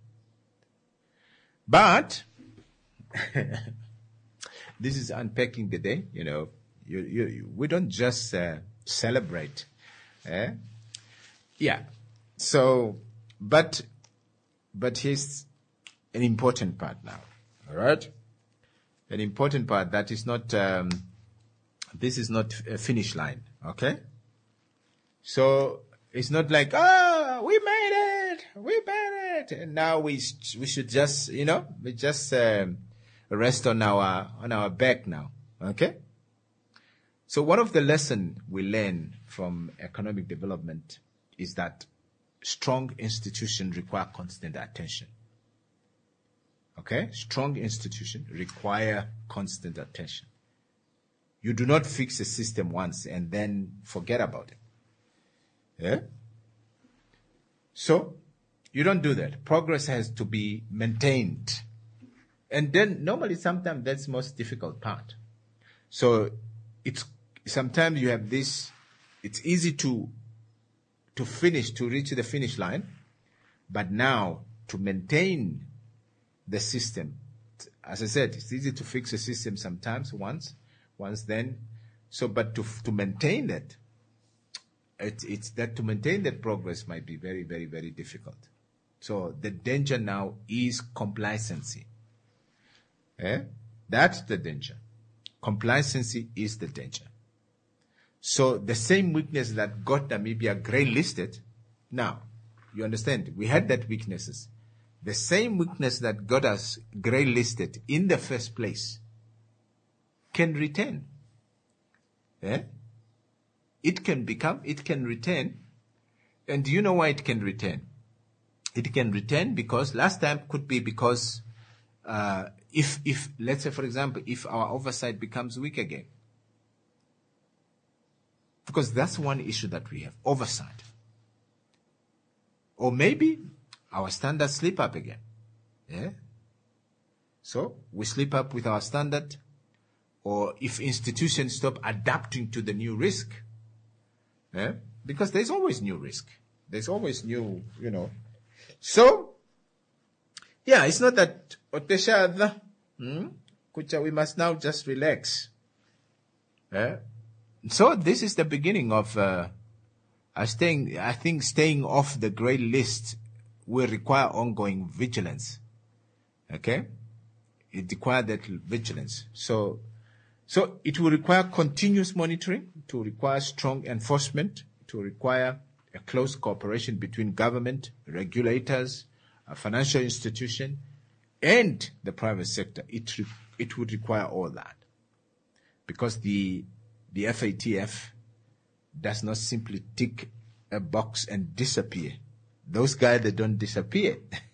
But this is unpacking the day. We don't just celebrate. Yeah. So, but here's an important part now. All right. An important part that is not. This is not a finish line. Okay. So it's not like we made it, and now we should just we just rest on our back now. Okay. So one of the lessons we learn from economic development is that strong institutions require constant attention. Okay? Strong institutions require constant attention. You do not fix a system once and then forget about it. Yeah? So, you don't do that. Progress has to be maintained. And then normally sometimes that's the most difficult part. So, sometimes you have this, it's easy to reach the finish line, but now to maintain the system, as I said, it's easy to fix a system sometimes once then. So, but to maintain that, to maintain that progress might be very, very, very difficult. So the danger now is complacency. That's the danger. Complacency is the danger. So the same weakness that got Namibia grey listed, now, you understand, we had that weaknesses. the same weakness that got us grey listed in the first place can return. It can return. And do you know why it can return? It can return because last time could be because if let's say, for example, if our oversight becomes weak again. Because that's one issue that we have, oversight. Or maybe our standards slip up again. So we slip up with our standard, or if institutions stop adapting to the new risk. Because there's always new risk. There's always new, So, it's not that we must now just relax. So this is the beginning of staying off the grey list will require ongoing vigilance. Okay? It requires that vigilance. So it will require continuous monitoring, it will require strong enforcement, it will require a close cooperation between government, regulators, a financial institution, and the private sector. It would require all that. Because the FATF does not simply tick a box and disappear. Those guys, they don't disappear.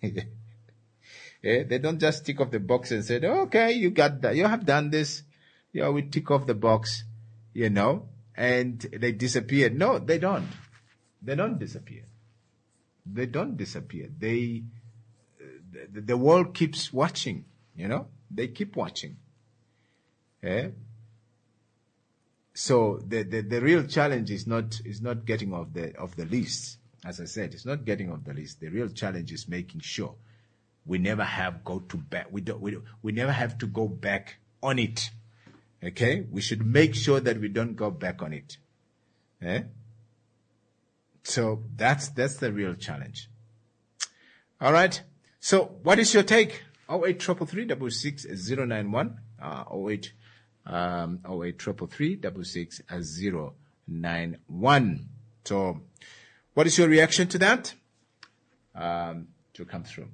They don't just tick off the box and say, okay, you got that, you have done this. We tick off the box, and they disappear. No, they don't. They don't disappear. They don't disappear. The world keeps watching, They keep watching. So the real challenge is not getting off the list. As I said, it's not getting off the list. The real challenge is making sure we never have we never have to go back on it. Okay? We should make sure that we don't go back on it. So that's the real challenge. All right. So what is your take? 0833366091. 0833366091. So what is your reaction to that? To come through.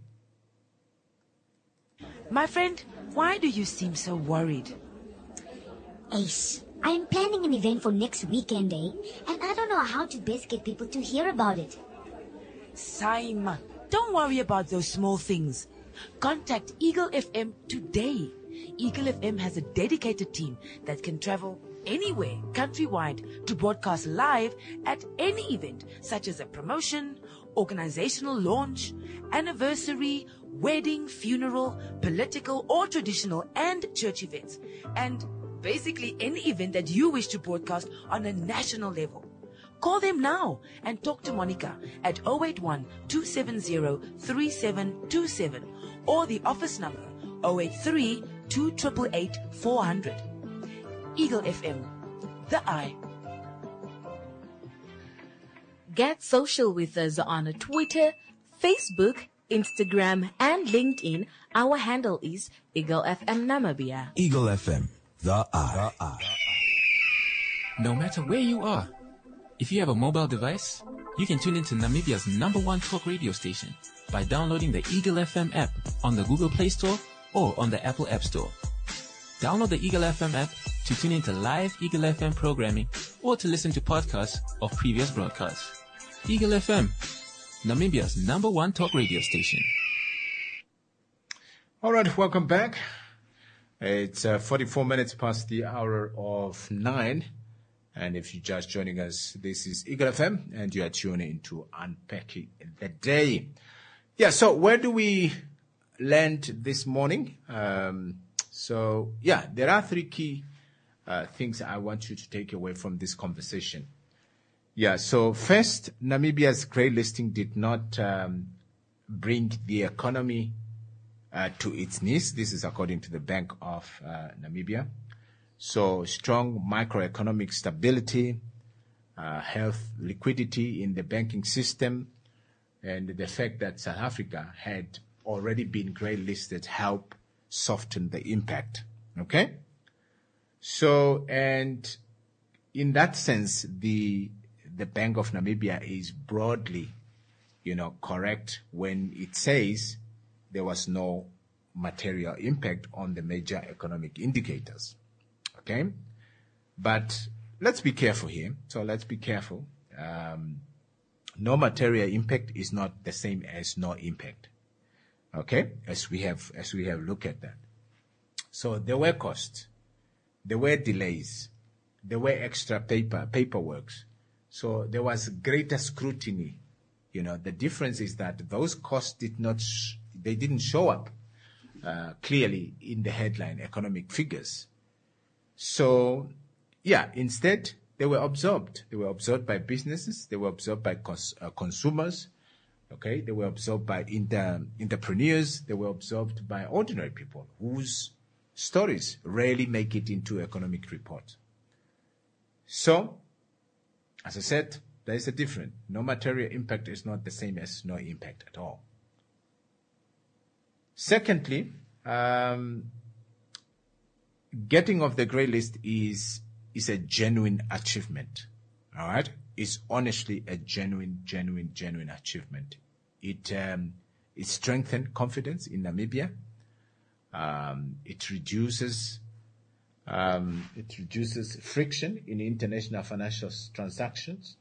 My friend, why do you seem so worried? Ace, I'm planning an event for next weekend, and I don't know how to best get people to hear about it. Saima, don't worry about those small things. Contact Eagle FM today. Eagle FM has a dedicated team that can travel anywhere countrywide to broadcast live at any event, such as a promotion, organizational launch, anniversary, wedding, funeral, political or traditional and church events, and basically any event that you wish to broadcast on a national level. Call them now and talk to Monica at 081-270-3727 or the office number 083-288-400. Eagle FM, the eye. Get social with us on Twitter, Facebook, Instagram, and LinkedIn. Our handle is Eagle FM Namibia. Eagle FM, the eye. No matter where you are, if you have a mobile device, you can tune into Namibia's #1 talk radio station by downloading the Eagle FM app on the Google Play Store or on the Apple App Store. Download the Eagle FM app to tune into live Eagle FM programming or to listen to podcasts of previous broadcasts. Eagle FM, Namibia's #1 talk radio station. All right, welcome back. It's 44 minutes past the hour of 9. And if you're just joining us, this is Eagle FM, and you are tuning into Unpacking the Day. Yeah, so where do we land this morning? There are 3 key things I want you to take away from this conversation. Yeah, so first, Namibia's grey listing did not bring the economy to its knees. This is according to the Bank of Namibia. So strong microeconomic stability, health liquidity in the banking system, and the fact that South Africa had already been grey listed help soften the impact. Okay? So, and in that sense, the Bank of Namibia is broadly, correct when it says there was no material impact on the major economic indicators. Okay? But let's be careful here. So let's be careful. No material impact is not the same as no impact. Okay? As we have looked at that. So there were costs. There were delays. There were extra paperwork. So there was greater scrutiny. The difference is that those costs didn't show up clearly in the headline economic figures. So, instead they were absorbed. They were absorbed by businesses. They were absorbed by consumers. Okay, they were absorbed by entrepreneurs. They were absorbed by ordinary people whose stories rarely make it into economic report. So, as I said, there is a difference. No material impact is not the same as no impact at all. Secondly, getting off the grey list is a genuine achievement. All right? It's honestly a genuine achievement. It strengthened confidence in Namibia. It reduces friction in international financial transactions,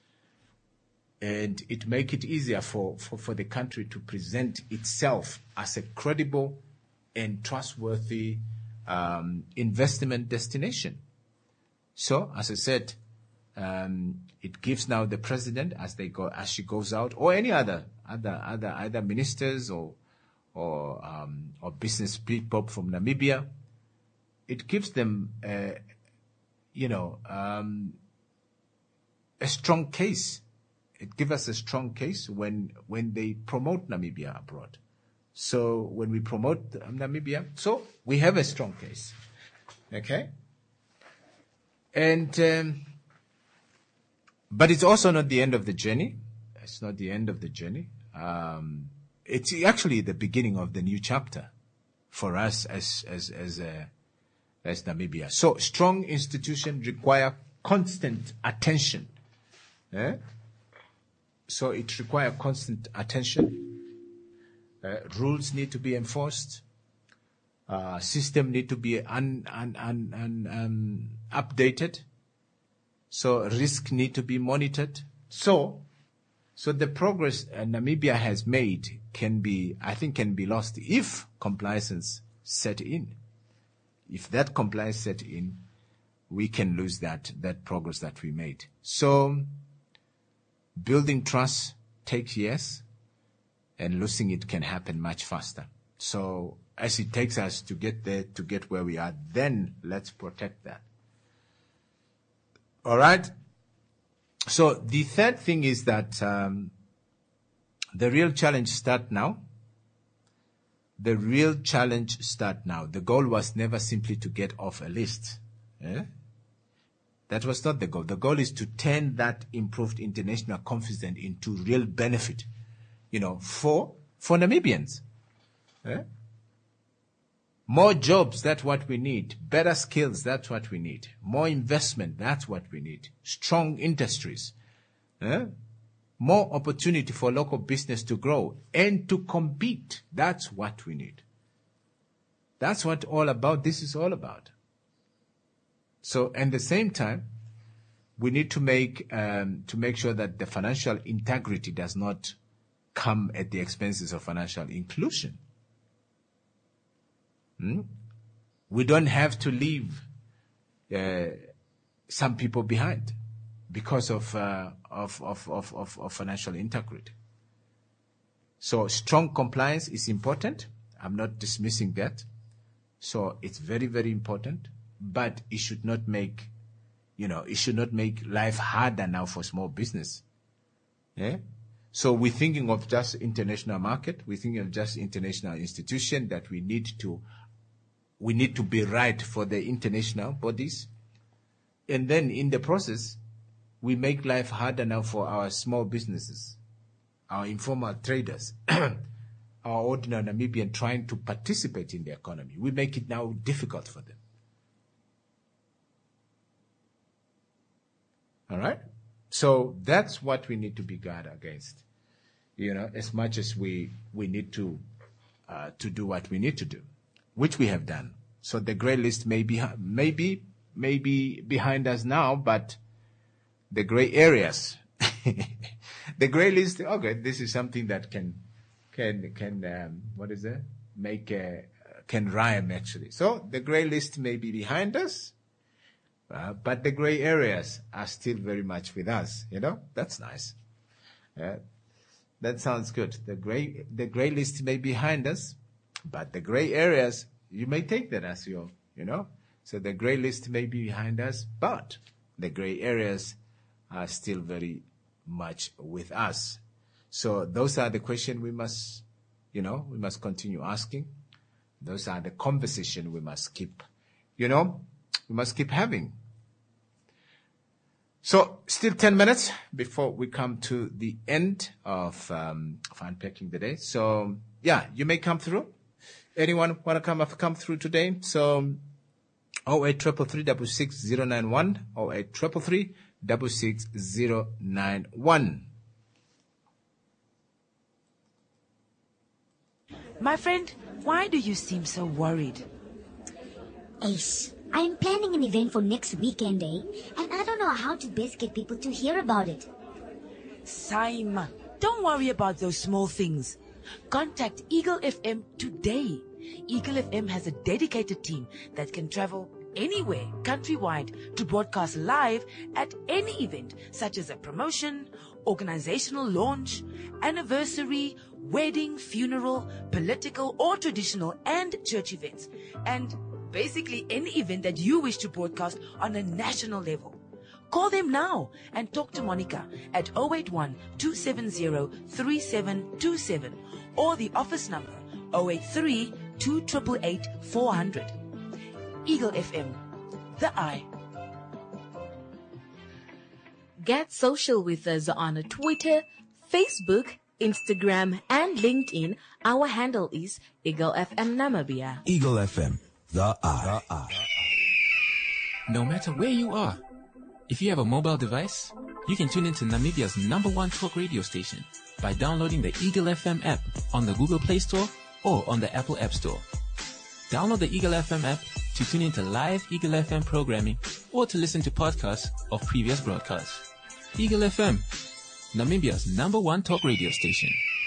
and it makes it easier for the country to present itself as a credible and trustworthy investment destination. So, as I said, it gives now the president, as she goes out, or any other ministers or business people from Namibia, it gives them a strong case. It gives us a strong case when they promote Namibia abroad. So when we promote Namibia, so we have a strong case. Okay? And but it's also not the end of the journey. It's not the end of the journey. It's actually the beginning of the new chapter for us as Namibia. So strong institutions require constant attention. So it requires constant attention. Rules need to be enforced. System need to be updated. So risk need to be monitored. So the progress Namibia has made can be lost if compliance set in. If that compliance set in, we can lose that progress that we made. So building trust takes years, and losing it can happen much faster. So as it takes us to get there, to get where we are, then let's protect that. All right? So the third thing is that the real challenge starts now. The real challenge starts now. The goal was never simply to get off a list. That was not the goal. The goal is to turn that improved international confidence into real benefit, for Namibians. More jobs, that's what we need. Better skills, that's what we need. More investment, that's what we need. Strong industries. More opportunity for local business to grow and to compete. That's what we need. That's what this is all about. So, at the same time, we need to make sure that the financial integrity does not come at the expenses of financial inclusion. We don't have to leave some people behind because of financial integrity. So strong compliance is important. I'm not dismissing that. So it's very, very important, but it should not make life harder now for small business. So we're thinking of just international market. We're thinking of just international institution that we need to be right for the international bodies. And then in the process, we make life harder now for our small businesses, our informal traders, our ordinary Namibian trying to participate in the economy. We make it now difficult for them. All right? So that's what we need to be guarded against. As much as we need to to do what we need to do, which we have done. So the grey list may be behind us now, but the grey areas, the grey list. Okay, this is something that can can rhyme actually. So the grey list may be behind us, but the grey areas are still very much with us. That's nice. That sounds good. The grey list may be behind us, but the grey areas, you may take that as your, So the grey list may be behind us, but the grey areas are still very much with us. So those are the questions we must continue asking. Those are the conversation we must keep, we must keep having. So still 10 minutes before we come to the end of unpacking the day. So yeah, you may come through. Anyone want to come through today? So 0833366091, 0833366091. My friend, why do you seem so worried? Ace, I'm planning an event for next weekend, and I don't know how to best get people to hear about it. Saima, don't worry about those small things. Contact Eagle FM today. Eagle FM has a dedicated team that can travel anywhere countrywide to broadcast live at any event, such as a promotion, organizational launch, anniversary, wedding, funeral, political or traditional and church events, and basically any event that you wish to broadcast on a national level. Call them now and talk to Monica at 081-270-3727 or the office number 083-288-400. Eagle FM, the eye. Get social with us on Twitter, Facebook, Instagram, and LinkedIn. Our handle is Eagle FM Namibia. Eagle FM, the eye. No matter where you are, if you have a mobile device, you can tune into Namibia's #1 talk radio station by downloading the Eagle FM app on the Google Play Store or on the Apple App Store. Download the Eagle FM app to tune into live Eagle FM programming or to listen to podcasts of previous broadcasts. Eagle FM, Namibia's #1 talk radio station.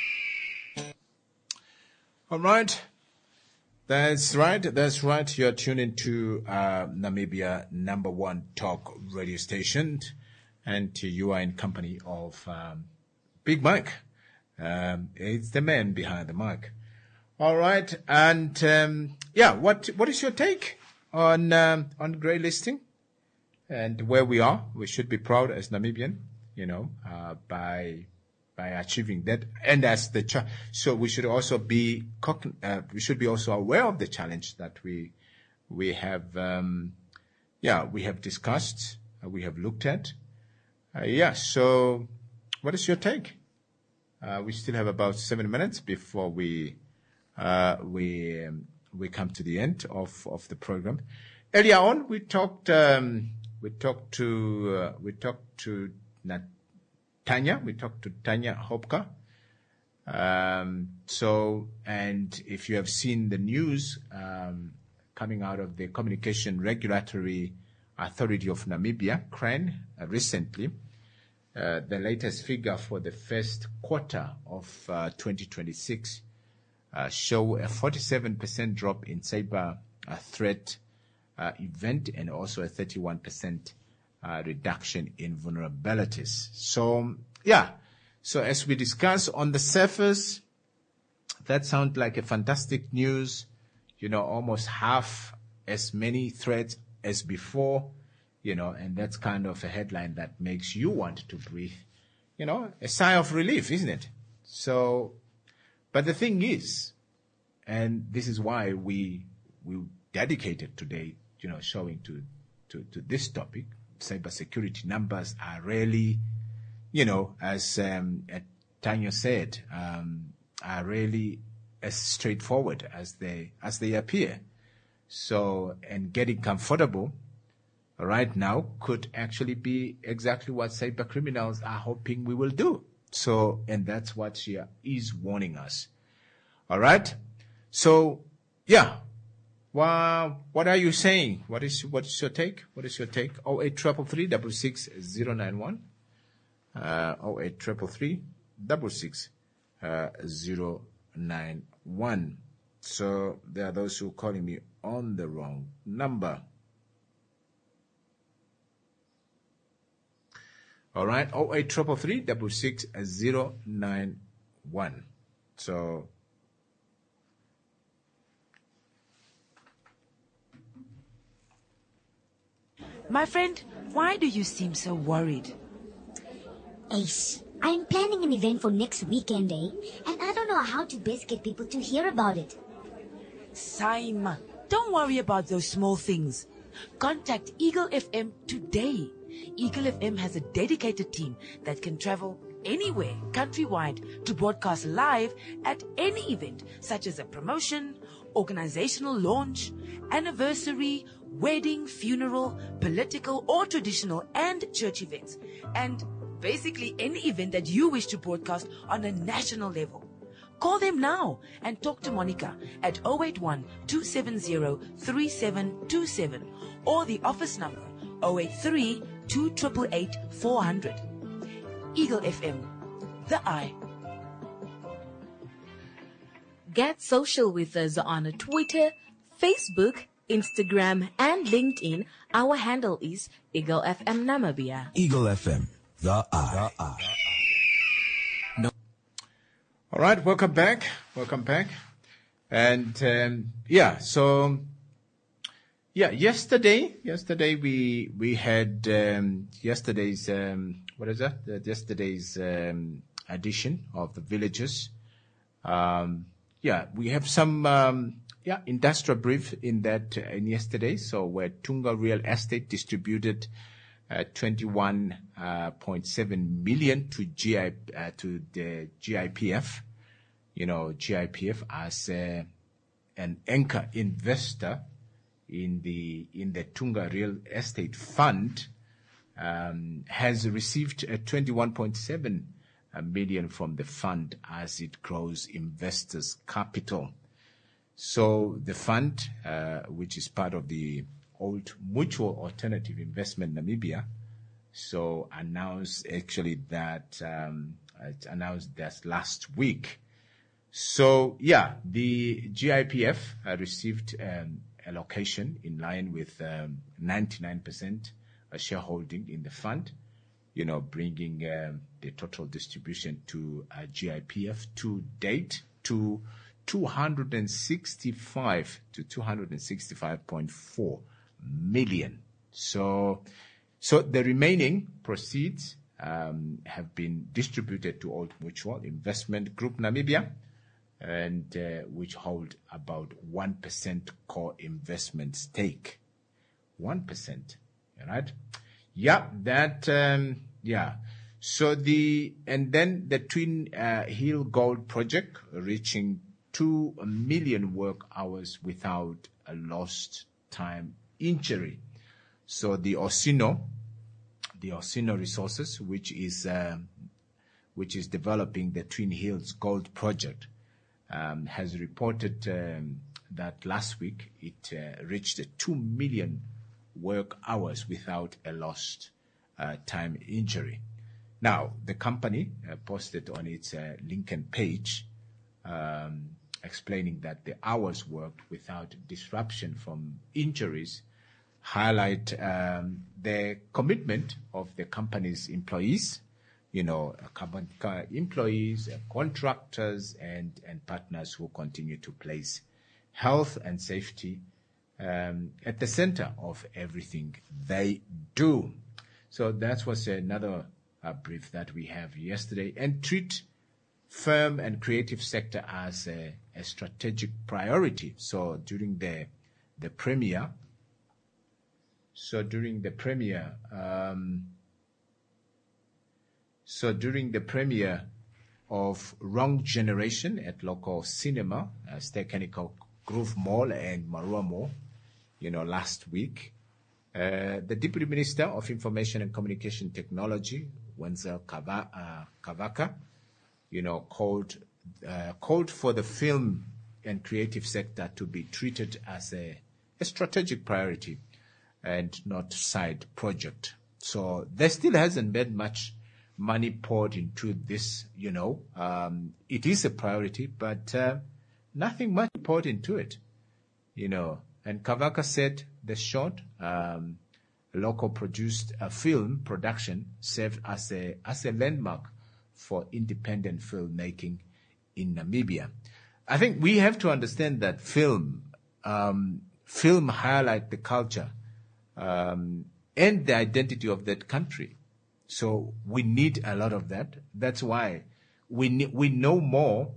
All right. That's right. You're tuning to Namibia #1 talk radio station, and you are in company of Big Mike. It's the man behind the mic. All right, and what is your take on grey listing and where we are? We should be proud as Namibian, by achieving that, and as so we should also be also aware of the challenge that we have discussed, we have looked at. So what is your take? We still have about 7 minutes before we come to the end of the program. Earlier on, we talked to Tanya. We talked to Tanya Hopka. And if you have seen the news coming out of the Communication Regulatory Authority of Namibia, CRAN, recently, the latest figure for the first quarter of 2026 show a 47% drop in cyber threat event and also a 31% reduction in vulnerabilities. So as we discussed on the surface, that sounds like a fantastic news. Almost half as many threats as before, and that's kind of a headline that makes you want to breathe, a sigh of relief, isn't it? So, but the thing is, and this is why we dedicated today, showing to this topic, cybersecurity numbers are really, as Tanya said, are really as straightforward as they appear. So, and getting comfortable right now could actually be exactly what cyber criminals are hoping we will do. So, and that's what she is warning us. All right. So, yeah. What are you saying? What is your take? What is your take? 08333 66091. 08333 66091. So there are those who are calling me on the wrong number. All right, 08333 66091. So My friend, why do you seem so worried? Ace, I'm planning an event for next weekend, and I don't know how to best get people to hear about it. Saima, don't worry about those small things. Contact Eagle FM today. Eagle FM has a dedicated team that can travel anywhere countrywide to broadcast live at any event, such as a promotion, organizational launch, anniversary, wedding, funeral, political or traditional and church events, and basically any event that you wish to broadcast on a national level. Call them now and talk to Monica at 081-270-3727 or the office number 083-2888-400. Eagle FM, the eye. Get social with us on Twitter, Facebook, Instagram, and LinkedIn. Our handle is Eagle FM Namibia. Eagle FM, the eye. No. All right, welcome back. And yesterday we had yesterday's yesterday's edition of the Villages. We have some industrial brief in yesterday. So where Tunga Real Estate distributed 21.7 million to the GIPF. You know, GIPF as an anchor investor in the Tunga Real Estate Fund has received 21.7 million from the fund as it grows investors' capital. So the fund, which is part of the Old Mutual Alternative Investment Namibia, so announced that last week. So the GIPF received allocation in line with 99% shareholding in the fund, bringing the total distribution to GIPF to date to 265 to 265.4 million. So the remaining proceeds have been distributed to Old Mutual Investment Group Namibia, and which hold about 1% core investment stake. 1%, right? So then the Twin Hill Gold Project reaching 2 million work hours without a lost time injury. So the Osino Resources, which is developing the Twin Hills Gold Project, has reported that last week it reached 2 million work hours without a lost time injury. Now, the company posted on its LinkedIn page explaining that the hours worked without disruption from injuries highlight the commitment of the company's employees, employees, contractors, and partners who continue to place health and safety at the center of everything they do. So that was another brief that we have yesterday, and treat firm and creative sector as a strategic priority. So during the premiere of Wrong Generation at local cinema, Stekenickel Groove Mall and Marua Mall, last week, the Deputy Minister of Information and Communication Technology, Wenzel Kavaka, called for the film and creative sector to be treated as a strategic priority and not side project. So there still hasn't been much money poured into this, it is a priority, but nothing much poured into it, And Kavaka said the short, local produced film production served as a landmark for independent filmmaking in Namibia. I think we have to understand that film highlight the culture and the identity of that country. So we need a lot of that. That's why we know more.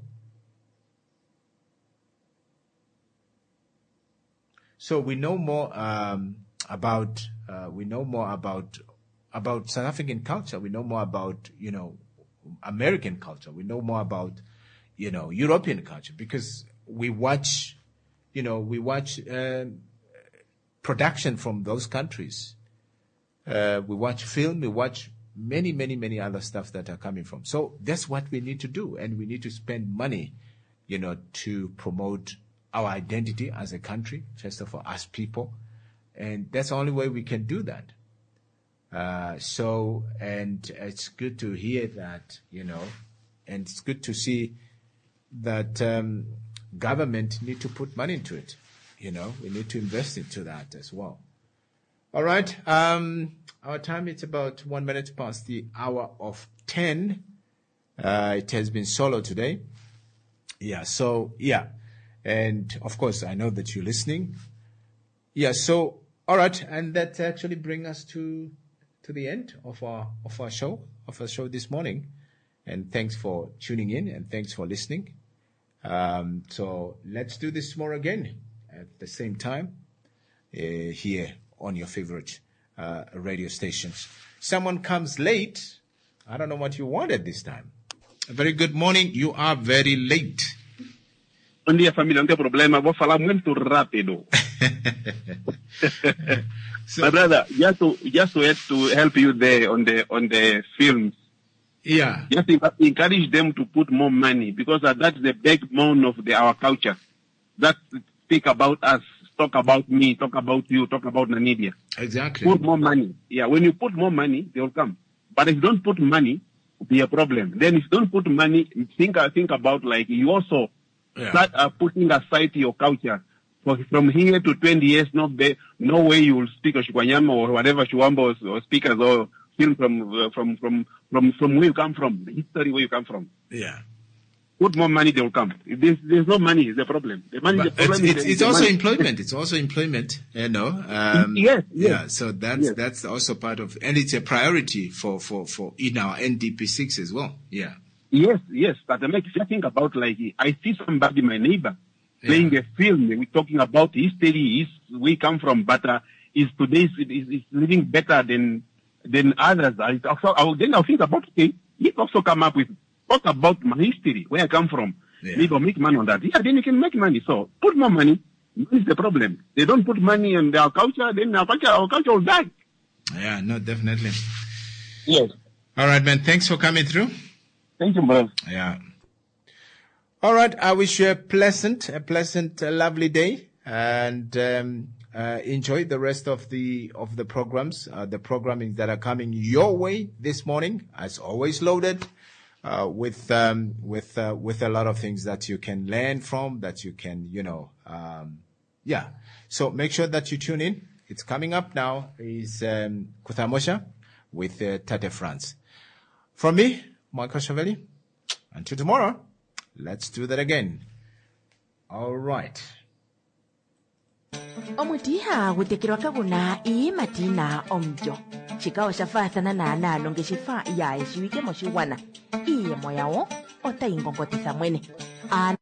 So we know more about South African culture. We know more about American culture. We know more about European culture because we watch production from those countries. We watch film. We watch many other stuff that are coming from. So that's what we need to do, and we need to spend money, to promote our identity as a country, first of all, as people, and that's the only way we can do that. And it's good to hear that, and it's good to see that government need to put money into it. We need to invest into that as well. All right. Our time is about 1 minute past the hour of 10. It has been solo today. Yeah. So, yeah. And of course, I know that you're listening. Yeah. So, all right. And that actually brings us to the end of our show this morning. And thanks for tuning in and thanks for listening. So let's do this more again at the same time here on your favorite radio stations. Someone comes late. I don't know what you wanted this time. A very good morning. You are very late. Bom dia, família. Não tem problema. Vou falar muito rápido. My brother, just to help you there on the films. Yeah. Just encourage them to put more money because that's the backbone of our culture. That speak about us, talk about me, talk about you, talk about Namibia. Exactly. Put more money. Yeah, when you put more money, they will come. But if you don't put money, it'll be a problem. Then if you don't put money, think about like you also start putting aside your culture. From here to 20 years, no way you will speak a Shikwanyama or whatever Shiwamba or speakers or film from where you come from, the history where you come from. Yeah. Put more money, they will come. If there's no money, it's the problem. The money is the problem. It's also employment. It's also employment, Yes. Yeah, so that's also part of, and it's a priority for in our NDP6 as well. Yeah. Yes. But if you think about like, I see somebody, my neighbor, playing a film. We're talking about history, we come from, but is today is living better than others. Then I'll think about, okay, he also come up with, talk about my history, where I come from. Maybe I'll make money on that. Yeah, then you can make money. So put more money. This is the problem. They don't put money in our culture, then our culture will die. Yeah, no, definitely. Yes. All right, man. Thanks for coming through. Thank you, bro. Yeah. All right. I wish you a pleasant, lovely day, and enjoy the rest of the programs, the programming that are coming your way this morning. As always, loaded with a lot of things that you can learn from, that you can, So make sure that you tune in. It's coming up now. Is Kuthamosha with Tate France. From me, Michael Chavelli. Until tomorrow. Let's do that again. All right. Omutiha gutekirwa kaguna I matina omjo. Chikao shafathana na nalo ngeshifa ya eshiwike moshiwana. Iye moyawo ota ingongotisa mwene.